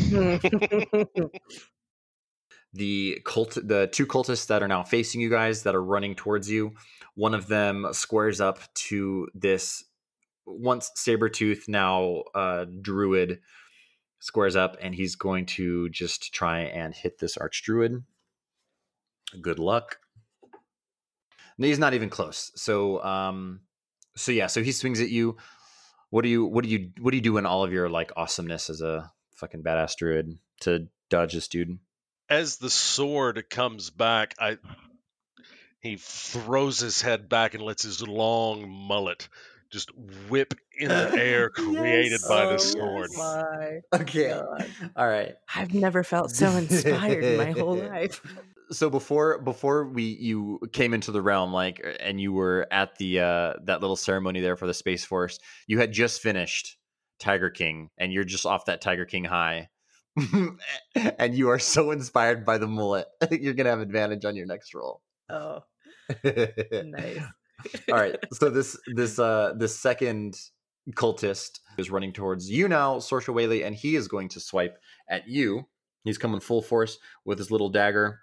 The two cultists that are now facing you guys, that are running towards you, one of them squares up to this once saber-tooth, now druid, squares up, and he's going to just try and hit this archdruid. Good luck. No, he's not even close. So he swings at you. What do you do in all of your like awesomeness as a fucking badass druid to dodge this dude? As the sword comes back, he throws his head back and lets his long mullet just whip in the air created by the sword. My okay. God. All right. I've never felt so inspired in my whole life. So before you came into the realm, like, and you were at the that little ceremony there for the Space Force, you had just finished Tiger King, and you're just off that Tiger King high. And you are so inspired by the mullet. You're gonna have advantage on your next roll. Oh, nice. All right. So this second cultist is running towards you now, Sorsha Whaley, and he is going to swipe at you. He's coming full force with his little dagger.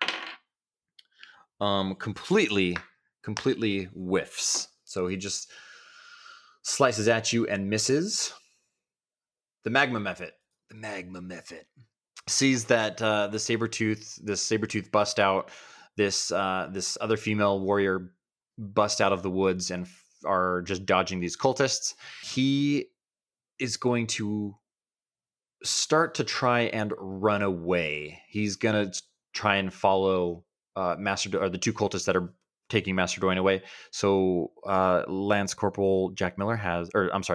Completely whiffs. So he just slices at you and misses. The magma mephit sees that this saber-tooth bust out, this other female warrior bust out of the woods and are just dodging these cultists. He is going to start to try and run away. He's gonna try and follow the two cultists that are taking Master Doyen away. So Corporal Jack Miller has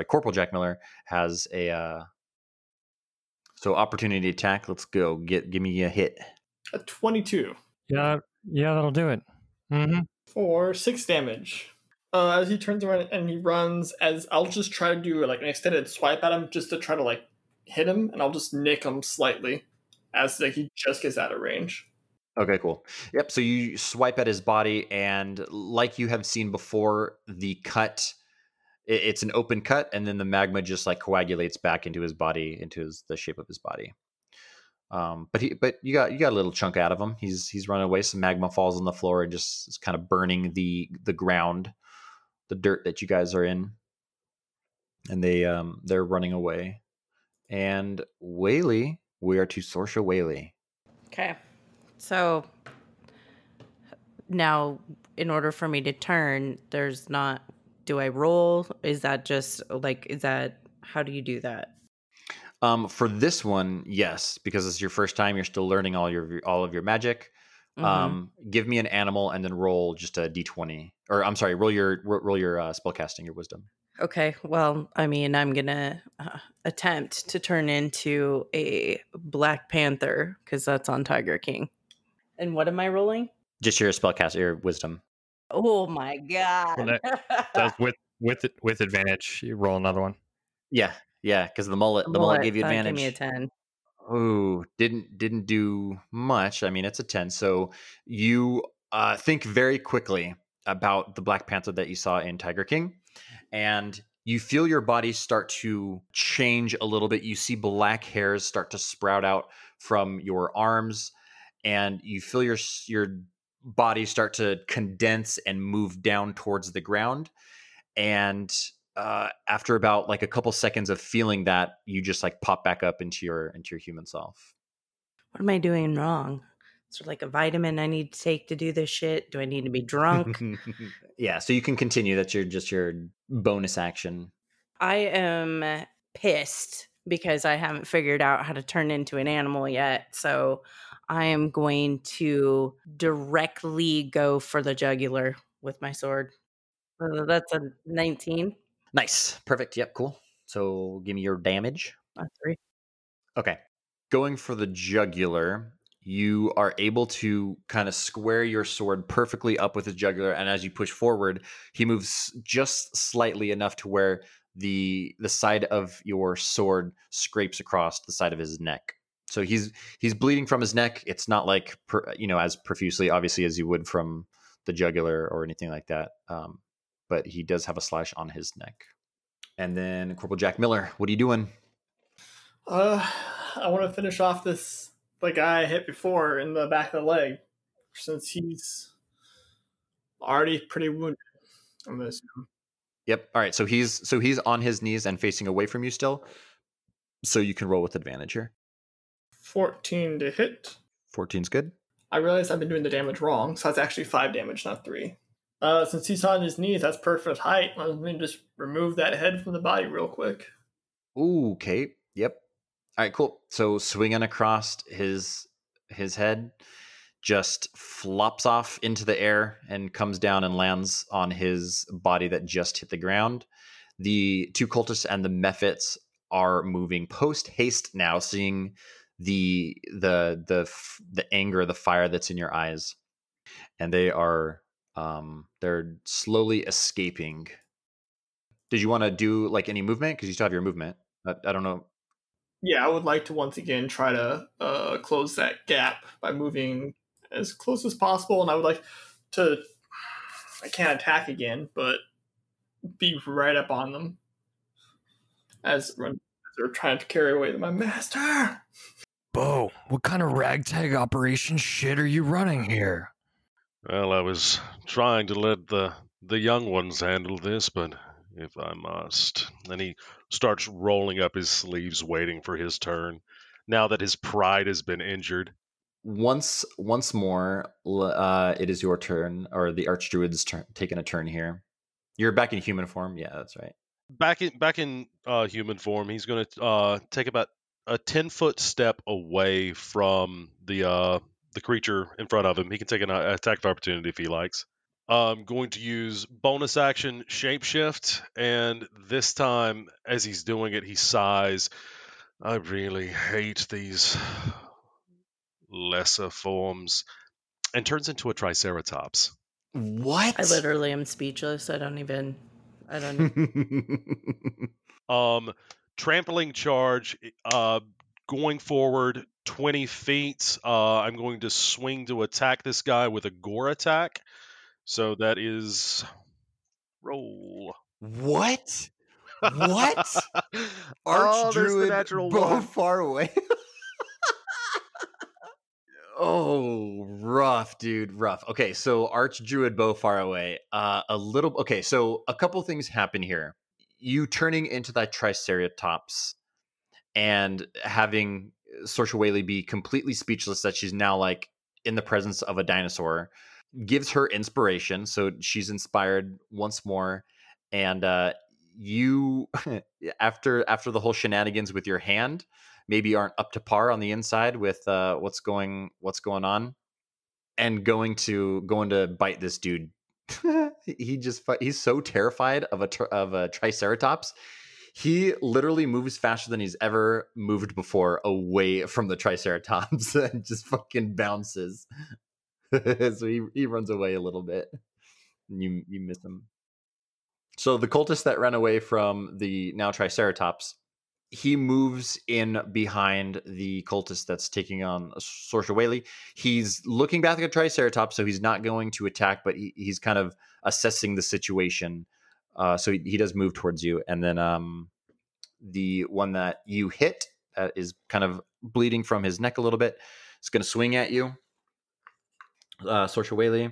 a opportunity attack. Let's go. Give me a hit. A 22. Yeah, that'll do it. Mm-hmm. For 6 damage. As he turns around and he runs, as I'll just try to do like an extended swipe at him just to try to like hit him, and I'll just nick him slightly as like he just gets out of range. Okay, cool. Yep. So you swipe at his body, and like you have seen before, the cut. It's an open cut, and then the magma just like coagulates back into his body, into the shape of his body. But you got a little chunk out of him. He's run away. Some magma falls on the floor and just is kind of burning the ground, the dirt that you guys are in, and they're running away. And Whaley, we are to Sorsha Whaley. Okay. So now, in order for me to turn, there's not. Do I roll? Is that just like? Is that how do you do that? For this one, yes, because it's your first time. You're still learning all of your magic. Give me an animal and then roll just a d20, or I'm sorry, roll your spellcasting, your wisdom. Okay. Well, I mean, I'm gonna attempt to turn into a Black Panther because that's on Tiger King. And what am I rolling? Just your spellcast, your wisdom. Oh my god! Well, that's with advantage. You roll another one. Yeah, because the mullet gave you advantage. Give me a 10. Oh, didn't do much. I mean, it's a 10. So you think very quickly about the Black Panther that you saw in Tiger King, and you feel your body start to change a little bit. You see black hairs start to sprout out from your arms, and you feel your body start to condense and move down towards the ground. And after about like a couple seconds of feeling that, you just like pop back up into your human self. What am I doing wrong? Is there like a vitamin I need to take to do this shit? Do I need to be drunk? Yeah, so you can continue. That's your bonus action. I am pissed because I haven't figured out how to turn into an animal yet. So I am going to directly go for the jugular with my sword. That's a 19. Nice. Perfect. Yep, cool. So give me your damage. A 3. Okay. Going for the jugular, you are able to kind of square your sword perfectly up with his jugular, and as you push forward, he moves just slightly enough to where the side of your sword scrapes across the side of his neck. So he's bleeding from his neck. It's not like as profusely, obviously, as you would from the jugular or anything like that. But he does have a slash on his neck. And then Corporal Jack Miller, what are you doing? I want to finish off the guy I hit before in the back of the leg, since he's already pretty wounded. I'm gonna assume. Yep. All right. So he's on his knees and facing away from you still. So you can roll with advantage here. 14 to hit. 14's good. I realize I've been doing the damage wrong, so that's actually 5 damage, not 3. Since he's on his knees, that's perfect height. Let me just remove that head from the body real quick. Ooh, okay. Yep. All right, cool. So swinging across his head, just flops off into the air and comes down and lands on his body that just hit the ground. The 2 cultists and the Mephits are moving post haste now, seeing the anger, the fire that's in your eyes, and they are they're slowly escaping. Did you want to do like any movement? Because you still have your movement. I don't know. Yeah, I would like to once again try to close that gap by moving as close as possible, and I would like to. I can't attack again, but be right up on them as they're trying to carry away my master. Bo, what kind of ragtag operation shit are you running here? Well, I was trying to let the young ones handle this, but if I must. And he starts rolling up his sleeves, waiting for his turn, now that his pride has been injured. Once more, it is your turn, or the Archdruid's taking a turn here. You're back in human form. Yeah, that's right. Back in human form, he's going to take about a 10-foot step away from the creature in front of him. He can take an attack of opportunity if he likes. I'm going to use bonus action shapeshift, and this time, as he's doing it, he sighs. I really hate these lesser forms, and turns into a triceratops. What? I literally am speechless. I don't. Trampling charge, going forward 20 feet. I'm going to swing to attack this guy with a gore attack. So that is roll. What? What? Oh, there's the Archdruid natural bow one. far away. Oh, rough, dude, rough. Okay, so Archdruid bow far away. Okay, so a couple things happen here. You turning into that Triceratops and having Saoirse Whaley be completely speechless that she's now like in the presence of a dinosaur gives her inspiration. So she's inspired once more, and you after the whole shenanigans with your hand maybe aren't up to par on the inside with what's going on, and going to bite this dude. He's so terrified of a Triceratops. He literally moves faster than he's ever moved before away from the Triceratops and just fucking bounces. So he runs away a little bit. And you miss him. So the cultist that ran away from the now Triceratops, he moves in behind the cultist that's taking on Saoirse Whaley. He's looking back at the Triceratops, so he's not going to attack, but he's kind of assessing the situation. So he does move towards you, and then the one that you hit is kind of bleeding from his neck a little bit. It's going to swing at you, Saoirse Whaley.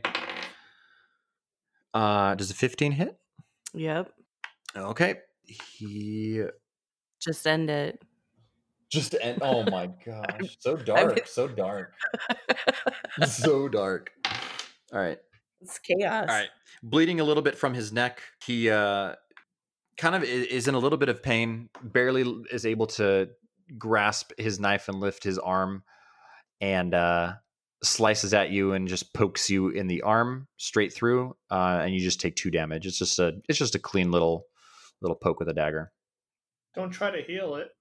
Does a 15 hit? Yep. Okay. He Just end it. Oh my gosh. So dark. So dark. So dark. All right. It's chaos. All right. Bleeding a little bit from his neck. He kind of is in a little bit of pain, barely is able to grasp his knife and lift his arm, and slices at you and just pokes you in the arm straight through, and you just take 2 damage. It's just a clean little poke with a dagger. Don't try to heal it.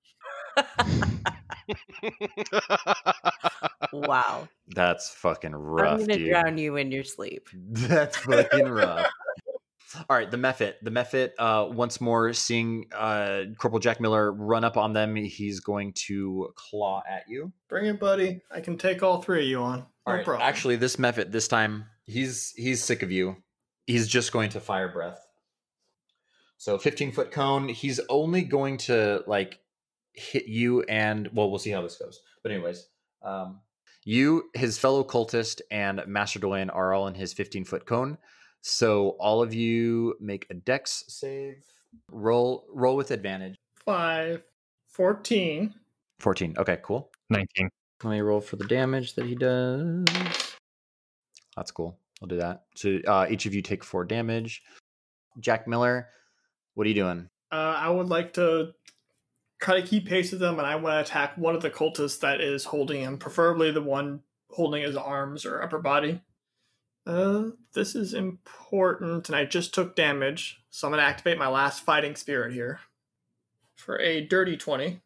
Wow. That's fucking rough, I'm gonna dude. drown you in your sleep. That's fucking rough. All right, the Mephit, once more seeing Corporal Jack Miller run up on them, he's going to claw at you. Bring it, buddy. I can take all 3 of you on. No All right, problem. actually, this Mephit, this time, he's sick of you. He's just going to fire breath. So 15-foot cone, he's only going to like hit you and, well, we'll see how this goes. But anyways, you, his fellow cultist, and Master Doyen are all in his 15-foot cone. So all of you make a dex save. Roll with advantage. 5, 14. 14. Okay, cool. 19. Let me roll for the damage that he does. That's cool. I'll do that. So each of you take 4 damage. Jack Miller, what are you doing? I would like to try to keep pace with them, and I want to attack one of the cultists that is holding him, preferably the one holding his arms or upper body. This is important, and I just took damage, so I'm going to activate my last fighting spirit here for a dirty 20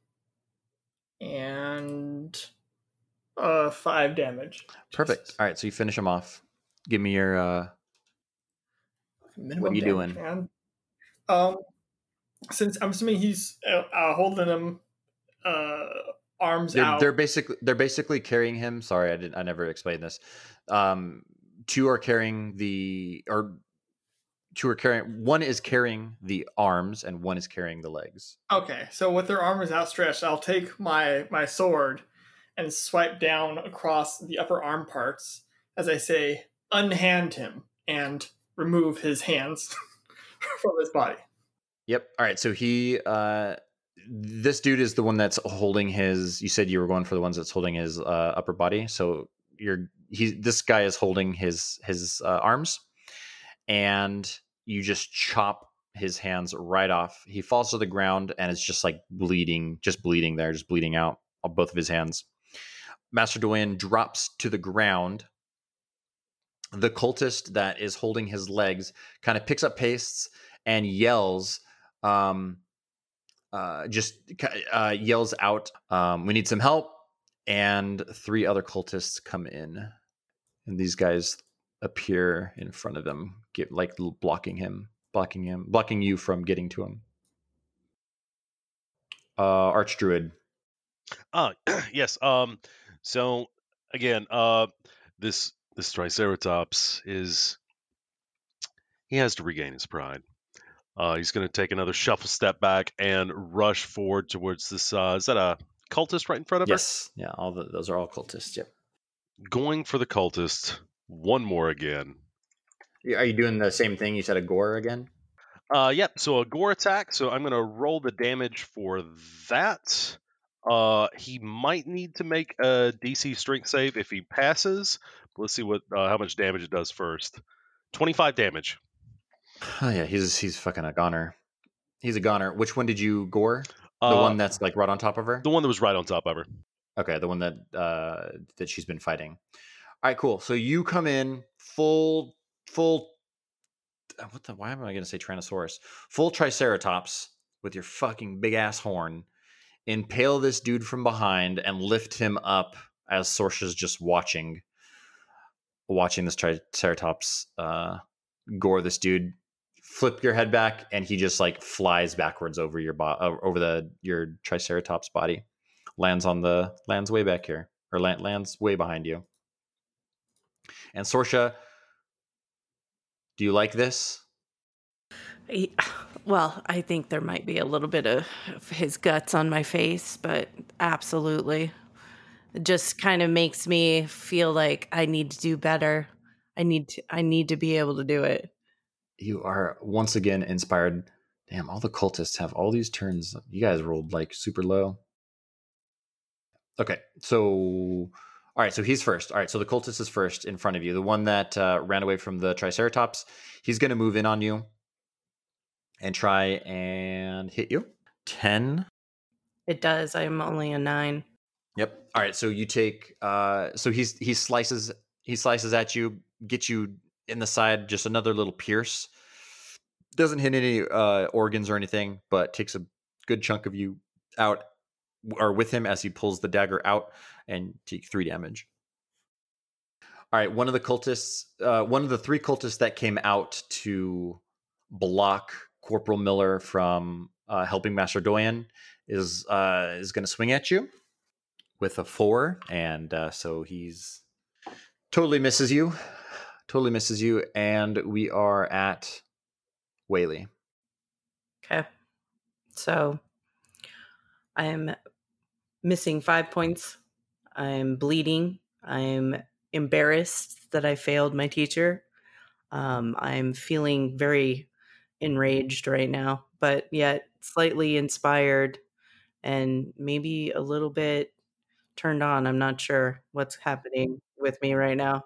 and 5 damage. Perfect. Jesus. All right, so you finish him off. Give me your Minimum what are you damage, doing? Man. Since I'm assuming he's holding him arms out. They're basically carrying him. Sorry, I never explained this. 2 are carrying one is carrying the arms and one is carrying the legs. Okay, so with their arms outstretched, I'll take my sword and swipe down across the upper arm parts as I say, unhand him and remove his hands from his body. Yep. All right. So this dude is the one that's holding his. You said you were going for the ones that's holding his upper body. So this guy is holding his arms, and you just chop his hands right off. He falls to the ground, and it's just like bleeding out of both of his hands. Master Doyen drops to the ground. The cultist that is holding his legs kind of picks up pace and yells. Yells out, we need some help, and 3 other cultists come in, and these guys appear in front of him, blocking you from getting to him. Archdruid. Yes. So again, this Triceratops he has to regain his pride. He's going to take another shuffle step back and rush forward towards this. Is that a cultist right in front of her? Yes. Yeah. Those are all cultists. Yep. Going for the cultist. One more again. Are you doing the same thing? You said a gore again? Yep. So a gore attack. So I'm going to roll the damage for that. He might need to make a DC strength save if he passes. Let's see what how much damage it does first. 25 damage. Oh yeah, he's fucking a goner. He's a goner. Which one did you gore? The one that's like right on top of her? The one that was right on top of her. Okay, the one that that she's been fighting. All right, cool. So you come in full why am I going to say Tyrannosaurus? Full Triceratops with your fucking big ass horn. Impale this dude from behind and lift him up as Sorsha's just watching this Triceratops gore this dude. Flip your head back, and he just like flies backwards over your your Triceratops body, lands way back here, or lands way behind you. And Sorsha, do you like this? Well, I think there might be a little bit of his guts on my face, but absolutely. It just kind of makes me feel like I need to do better. I need to be able to do it. You are once again inspired. Damn, all the cultists have all these turns. You guys rolled like super low. Okay, so all right, so he's first. All right, so the cultist is first in front of you. The one that ran away from the Triceratops, he's going to move in on you and try and hit you. 10. It does. I'm only a 9. Yep. All right, so you take. So he slices at you, gets you in the side, just another little pierce. Doesn't hit any organs or anything, but takes a good chunk of you out, or with him as he pulls the dagger out, and take 3 damage. All right, one of the the 3 cultists that came out to block Corporal Miller from helping Master Doyen is going to swing at you with a 4, and so he's totally misses you, and we are at Whaley. Okay. So I'm missing 5 points. I'm bleeding. I'm embarrassed that I failed my teacher. I'm feeling very enraged right now, but yet slightly inspired and maybe a little bit turned on. I'm not sure what's happening with me right now.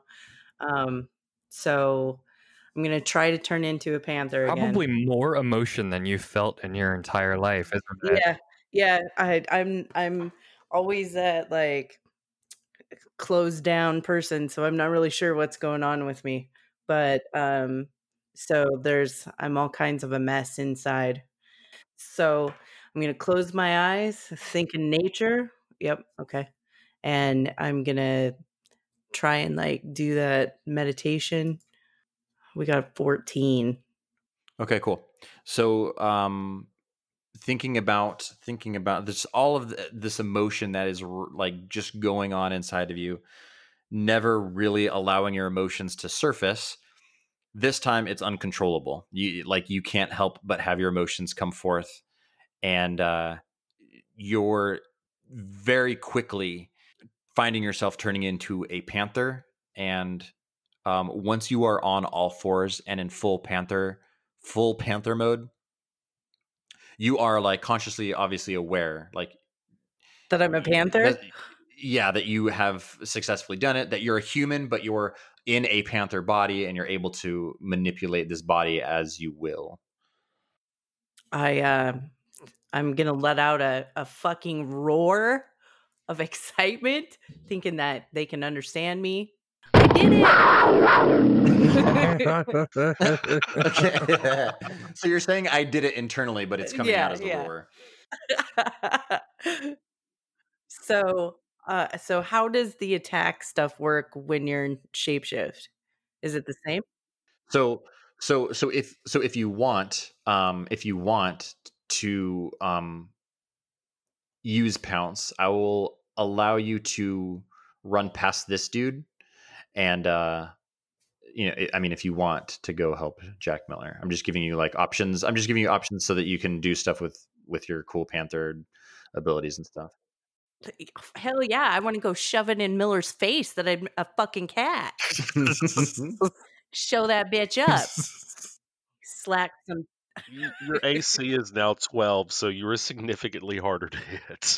So I'm going to try to turn into a panther again. Probably more emotion than you felt in your entire life, isn't it? Yeah. I'm always that like closed down person, so I'm not really sure what's going on with me. But so I'm all kinds of a mess inside. So I'm gonna close my eyes, think in nature. Yep, okay. And I'm gonna try and like do that meditation. We got 14. Okay, cool. So thinking about this, all of this emotion that is like just going on inside of you, never really allowing your emotions to surface. This time it's uncontrollable. You can't help but have your emotions come forth, and you're very quickly finding yourself turning into a panther. And once you are on all fours and in full panther mode, you are like consciously, obviously aware, like that I'm a panther. That you have successfully done it, that you're a human, but you're in a panther body and you're able to manipulate this body as you will. I'm gonna let out a fucking roar of excitement, thinking that they can understand me. I did it. Okay. So you're saying I did it internally, but it's coming out as a roar. So how does the attack stuff work when you're in shapeshift? Is it the same? So if you want to use Pounce, I will allow you to run past this dude, and I mean, if you want to go help Jack Miller, I'm just giving you like options. I'm just giving you options so that you can do stuff with your cool Panther abilities and stuff. Hell yeah, I want to go shove it in Miller's face that I'm a fucking cat. Show that bitch up. Slack some. Your AC is now 12, so you are significantly harder to hit.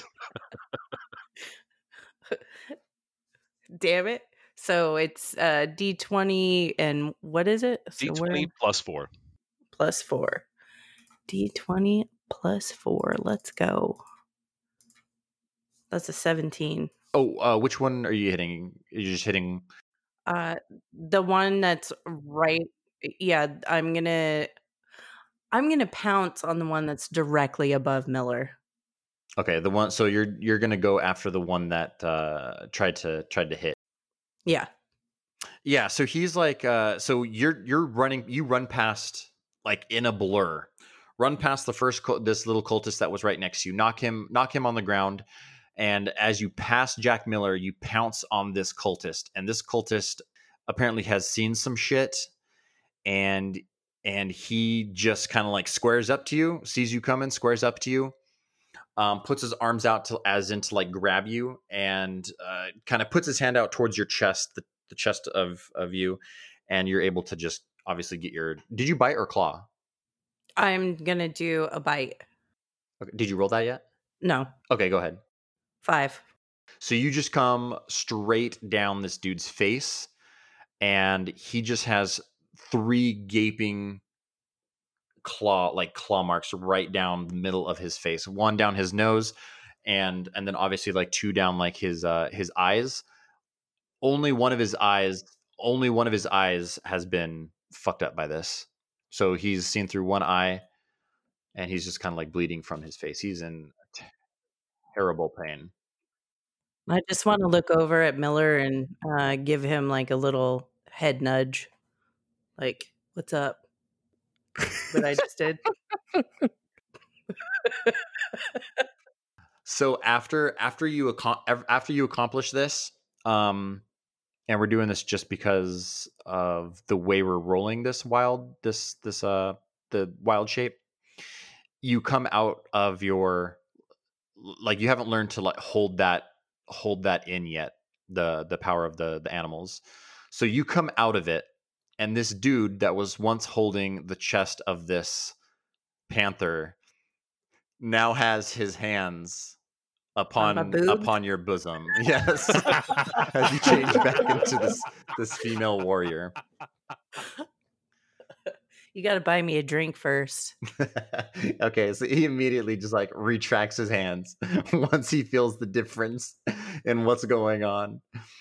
Damn it. So it's D20 and what is it? So D20 plus 4. Plus 4. D20 plus 4. Let's go. That's a 17. Oh, which one are you hitting? You're just hitting the one that's right. Yeah, I'm gonna pounce on the one that's directly above Miller. Okay, the one. So you're gonna go after the one that tried to hit. Yeah. Yeah. So he's like, so you're running. You run past like in a blur. Run past the first this little cultist that was right next to you. Knock him on the ground. And as you pass Jack Miller, you pounce on this cultist, and this cultist apparently has seen some shit, and he just kind of like squares up to you, sees you coming, squares up to you, puts his arms out to like grab you, and kind of puts his hand out towards your chest, the chest of you, and you're able to just obviously get your. Did you bite or claw? I'm gonna do a bite. Okay. Did you roll that yet? No. Okay, go ahead. 5. So you just come straight down this dude's face, and he just has 3 gaping claw marks right down the middle of his face. 1 down his nose, and then obviously like 2 down like his eyes. Only one of his eyes has been fucked up by this. So he's seen through one eye, and he's just kind of like bleeding from his face. He's in terrible pain. I just want to look over at Miller and give him like a little head nudge. Like, what's up? What I just did. So after you accomplish this, and we're doing this just because of the way we're rolling the wild shape, you come out of your, like, you haven't learned to like hold that in yet, the power of the animals. So you come out of it, and this dude that was once holding the chest of this panther now has his hands upon your bosom. Yes. As you change back into this female warrior. You got to buy me a drink first. Okay, so he immediately just like retracts his hands once he feels the difference in what's going on.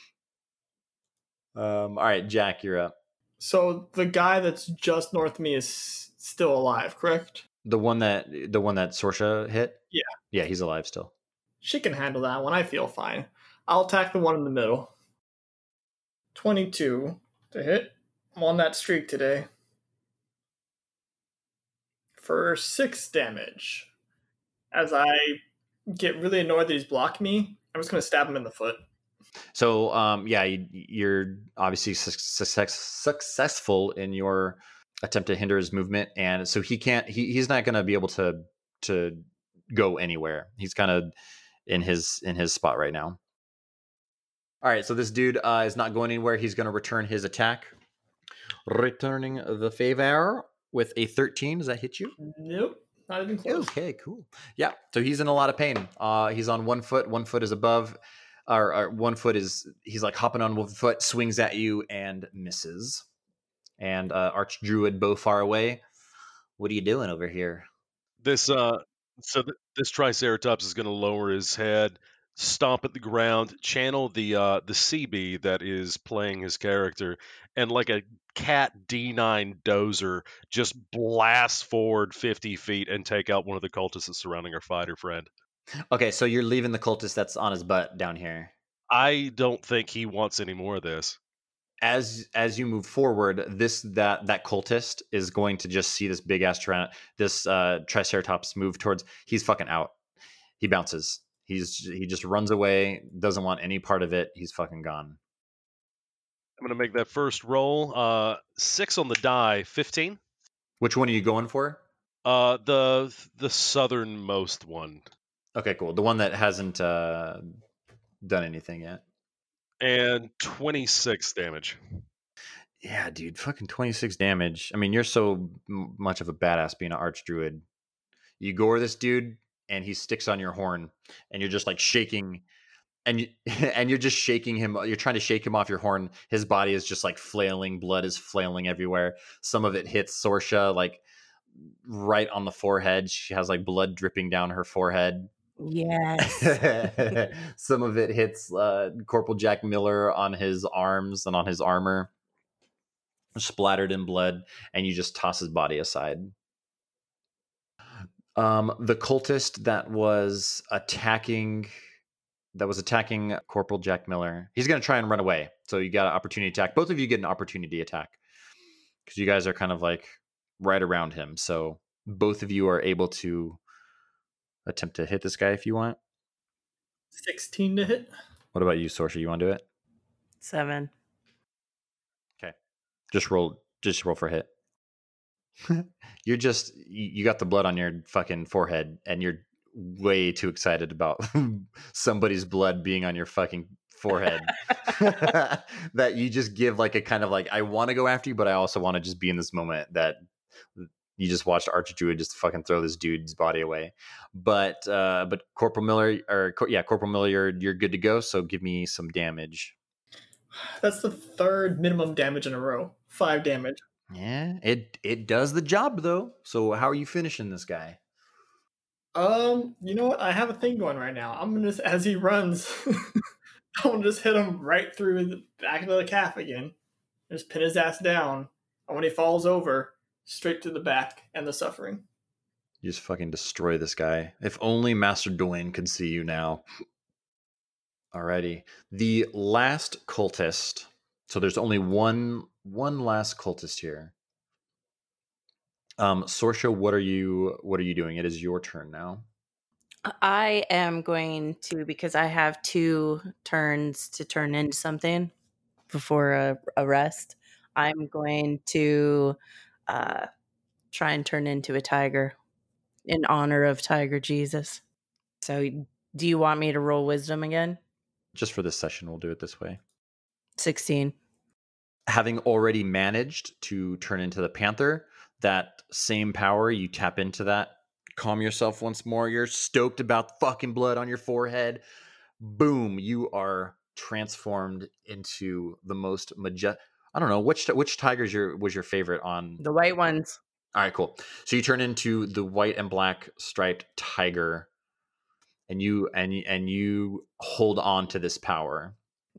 All right, Jack, you're up. So the guy that's just north of me is still alive, correct? The one that Sorsha hit? Yeah. Yeah, he's alive still. She can handle that one. I feel fine. I'll attack the one in the middle. 22 to hit. I'm on that streak today. For 6 damage. As I get really annoyed that he's blocking me, I'm just going to stab him in the foot. So, you're obviously successful in your attempt to hinder his movement, and so he's not going to be able to go anywhere. He's kind of in his spot right now. All right, so this dude is not going anywhere. He's going to return his attack, returning the favor with a 13. Does that hit you? Nope, not even close. Okay, cool. Yeah, so he's in a lot of pain. He's on 1 foot. 1 foot is above, or 1 foot is, he's like hopping on 1 foot, swings at you and misses. And Archdruid bow far away. What are you doing over here? This Triceratops is going to lower his head, stomp at the ground, channel the CB that is playing his character, and like a cat D9 dozer, just blast forward 50 feet and take out one of the cultists that's surrounding our fighter friend. Okay, so you're leaving the cultist that's on his butt down here. I don't think he wants any more of this. As you move forward, that cultist is going to just see this big ass Triceratops move towards. He's fucking out. He bounces. He just runs away, doesn't want any part of it. He's fucking gone. I'm gonna make that first roll. 6 on the die, 15. Which one are you going for? The southernmost one. Okay, cool. The one that hasn't done anything yet. And 26 damage. Yeah, dude, fucking 26 damage. I mean, you're so much of a badass being an archdruid. You gore this dude, and he sticks on your horn, and you're just like shaking, and and you're just shaking him. You're trying to shake him off your horn. His body is just like flailing. Blood is flailing everywhere. Some of it hits Sorsha like right on the forehead. She has like blood dripping down her forehead. Yes. Some of it hits Corporal Jack Miller on his arms and on his armor, splattered in blood, and you just toss his body aside. The cultist that was attacking Corporal Jack Miller, he's going to try and run away. So you got an opportunity attack. Both of you get an opportunity attack because you guys are kind of like right around him. So both of you are able to attempt to hit this guy if you want. 16 to hit. What about you, Sorsha? You want to do it? 7. Okay. Just roll for hit. You got the blood on your fucking forehead, and you're way too excited about somebody's blood being on your fucking forehead that you just give like a kind of like, I want to go after you, but I also want to just be in this moment that you just watched Archdruid just fucking throw this dude's body away. But Corporal Miller, you're good to go. So give me some damage. That's the third minimum damage in a row. 5 damage. Yeah, it does the job though. So how are you finishing this guy? You know what? I have a thing going right now. I'm gonna, as he runs, I'm gonna just hit him right through the back of the calf again. Just pin his ass down. And when he falls over, straight to the back and the suffering. You just fucking destroy this guy. If only Master Dwayne could see you now. Alrighty. The last cultist. So there's only one last cultist here. Sorsha, what are you doing? It is your turn now. I am going to, because I have 2 turns to turn into something before a rest. I'm going to try and turn into a tiger in honor of Tiger Jesus. So, do you want me to roll wisdom again? Just for this session, we'll do it this way. 16. Having already managed to turn into the panther, that same power, you tap into that, calm yourself once more. You're stoked about fucking blood on your forehead. Boom, you are transformed into the most majestic. I don't know which tiger was your favorite on The white ones. All right, cool. So you turn into the white and black striped tiger, and you hold on to this power.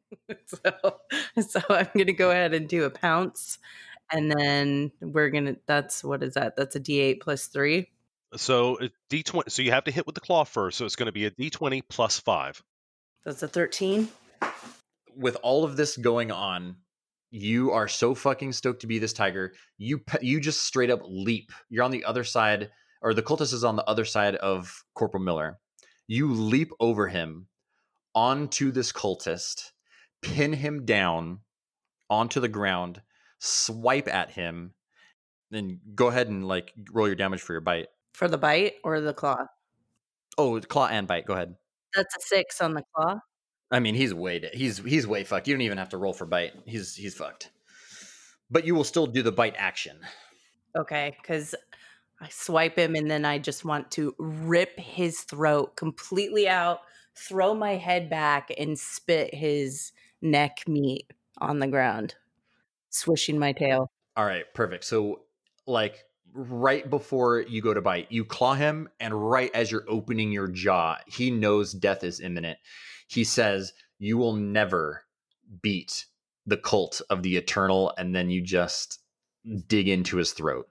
So I'm gonna go ahead and do a pounce, and then that's what is that? That's a D8 plus 3. So D20. So you have to hit with the claw first. So it's going to be a D20 plus 5. That's a 13. With all of this going on, you are so fucking stoked to be this tiger. You just straight up leap. You're on the other side, or the cultist is on the other side of Corporal Miller. You leap over him onto this cultist, pin him down onto the ground, swipe at him, then go ahead and like roll your damage for your bite. For the bite or the claw? Oh, claw and bite. Go ahead. That's a 6 on the claw. I mean, he's way fucked. You don't even have to roll for bite. He's fucked. But you will still do the bite action. Okay, because I swipe him and then I just want to rip his throat completely out, throw my head back, and spit his neck meat on the ground, swishing my tail. All right, perfect. So, like, right before you go to bite, you claw him, and right as you're opening your jaw, he knows death is imminent. He says, "You will never beat the cult of the eternal," and then you just dig into his throat.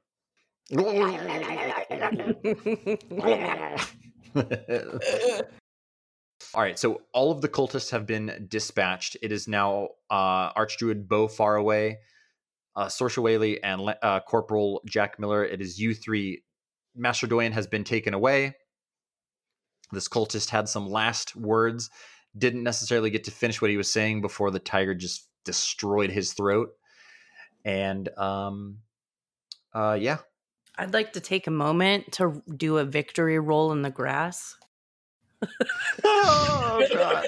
All right, so all of the cultists have been dispatched. It is now Archdruid Bo Faraway, Sorsha Whaley, and Corporal Jack Miller. It is you three. Master Doyen has been taken away. This cultist had some last words, didn't necessarily get to finish what he was saying before the tiger just destroyed his throat. And yeah. I'd like to take a moment to do a victory roll in the grass. Oh God.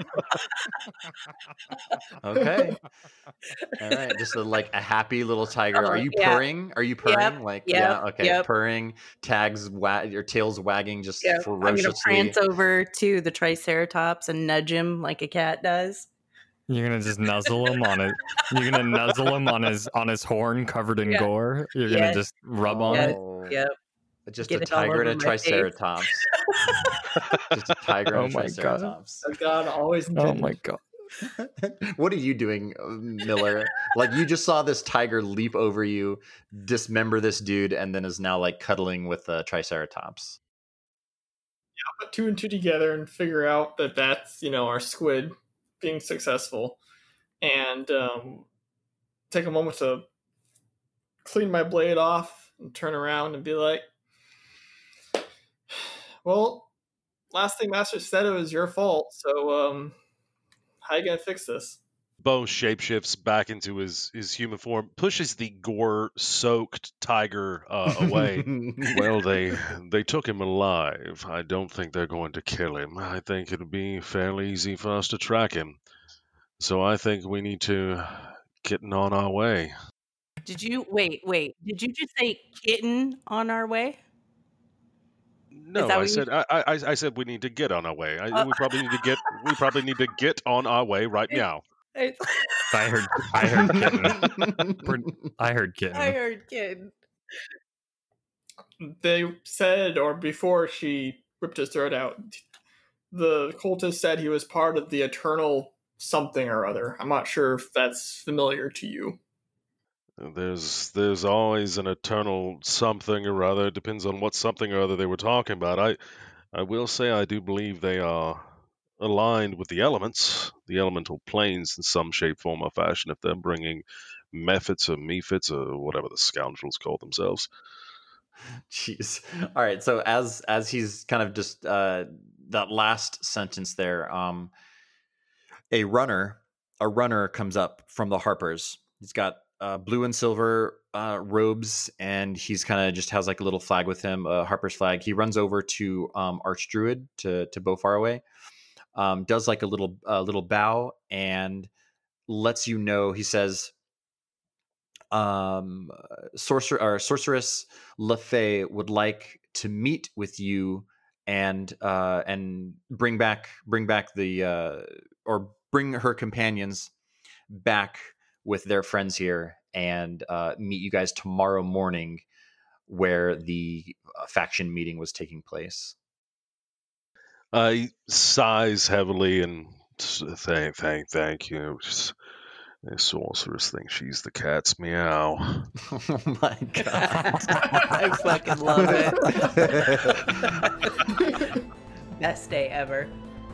Okay. All right. Just a happy little tiger. Are you purring? Are you purring? Okay. Purring, tags, your tail's wagging just ferociously. I'm gonna prance over to the Triceratops and nudge him like a cat does. You're gonna just nuzzle him on it. You're gonna nuzzle him on his horn covered in gore. You're gonna just rub on it. Yep. Just a tiger and a Triceratops. Just a tiger and a Triceratops. Oh God, always. Oh my God. What are you doing, Miller? Like, you just saw this tiger leap over you, dismember this dude, and then is now like cuddling with a Triceratops. Yeah, put 2 and 2 together and figure out that that's, our squid being successful, and take a moment to clean my blade off and turn around and be like, well, last thing Master said, it was your fault, so how you gonna fix this? Bo shapeshifts back into his human form, pushes the gore-soaked tiger away. Well, they took him alive. I don't think they're going to kill him. I think it'll be fairly easy for us to track him. So I think we need to get on our way. Did you wait? Did you just say kitten on our way? No, I said we need to get on our way. We probably need to get on our way right now. I heard kitten. I heard kitten. They said, or before she ripped his throat out, the cultist said he was part of the eternal something or other. I'm not sure if that's familiar to you. There's always an eternal something or other. It depends on what something or other they were talking about. I will say I do believe they are aligned with the elements, the elemental planes in some shape, form, or fashion, if they're bringing mephits or mephits or whatever the scoundrels call themselves. Jeez. All right. So as he's kind of just that last sentence there, a runner comes up from the Harpers. He's got blue and silver robes, and he's kind of just has like a little flag with him, a Harper's flag. He runs over to Archdruid to Bo Faraway, does like a little bow and lets you know. He says, Sorceress LaFay would like to meet with you and bring her companions back with their friends here and meet you guys tomorrow morning where the faction meeting was taking place. I sighs heavily and thank you. The sorceress thinks she's the cat's meow. Oh my God. I fucking love it. Best day ever.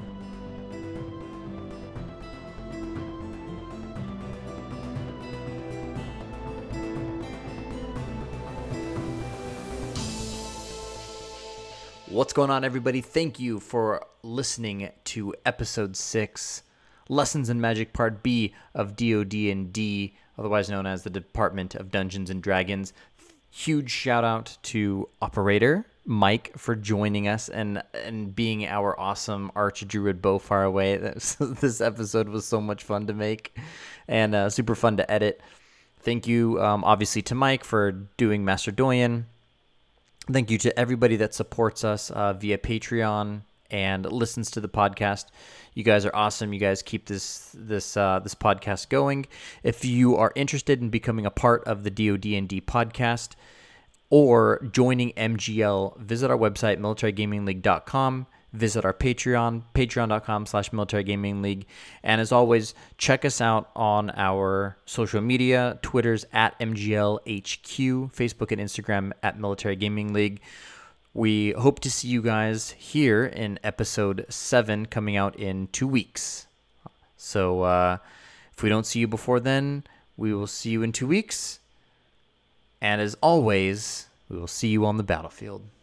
What's going on, everybody? Thank you for listening to episode 6, Lessons in Magic Part B of DoD&D, otherwise known as the Department of Dungeons and Dragons. Huge shout out to Operator Mike for joining us and being our awesome Archdruid Bo Faraway. This episode was so much fun to make and super fun to edit. Thank you, obviously, to Mike for doing Master Doyen. Thank you to everybody that supports us via Patreon and listens to the podcast. You guys are awesome. You guys keep this podcast going. If you are interested in becoming a part of the DoD&D podcast or joining MGL, visit our website, militarygamingleague.com. Visit our Patreon, patreon.com/militarygamingleague. And as always, check us out on our social media, Twitter's at MGLHQ, Facebook and Instagram at Military Gaming League. We hope to see you guys here in episode 7 coming out in 2 weeks. So if we don't see you before then, we will see you in 2 weeks. And as always, we will see you on the battlefield.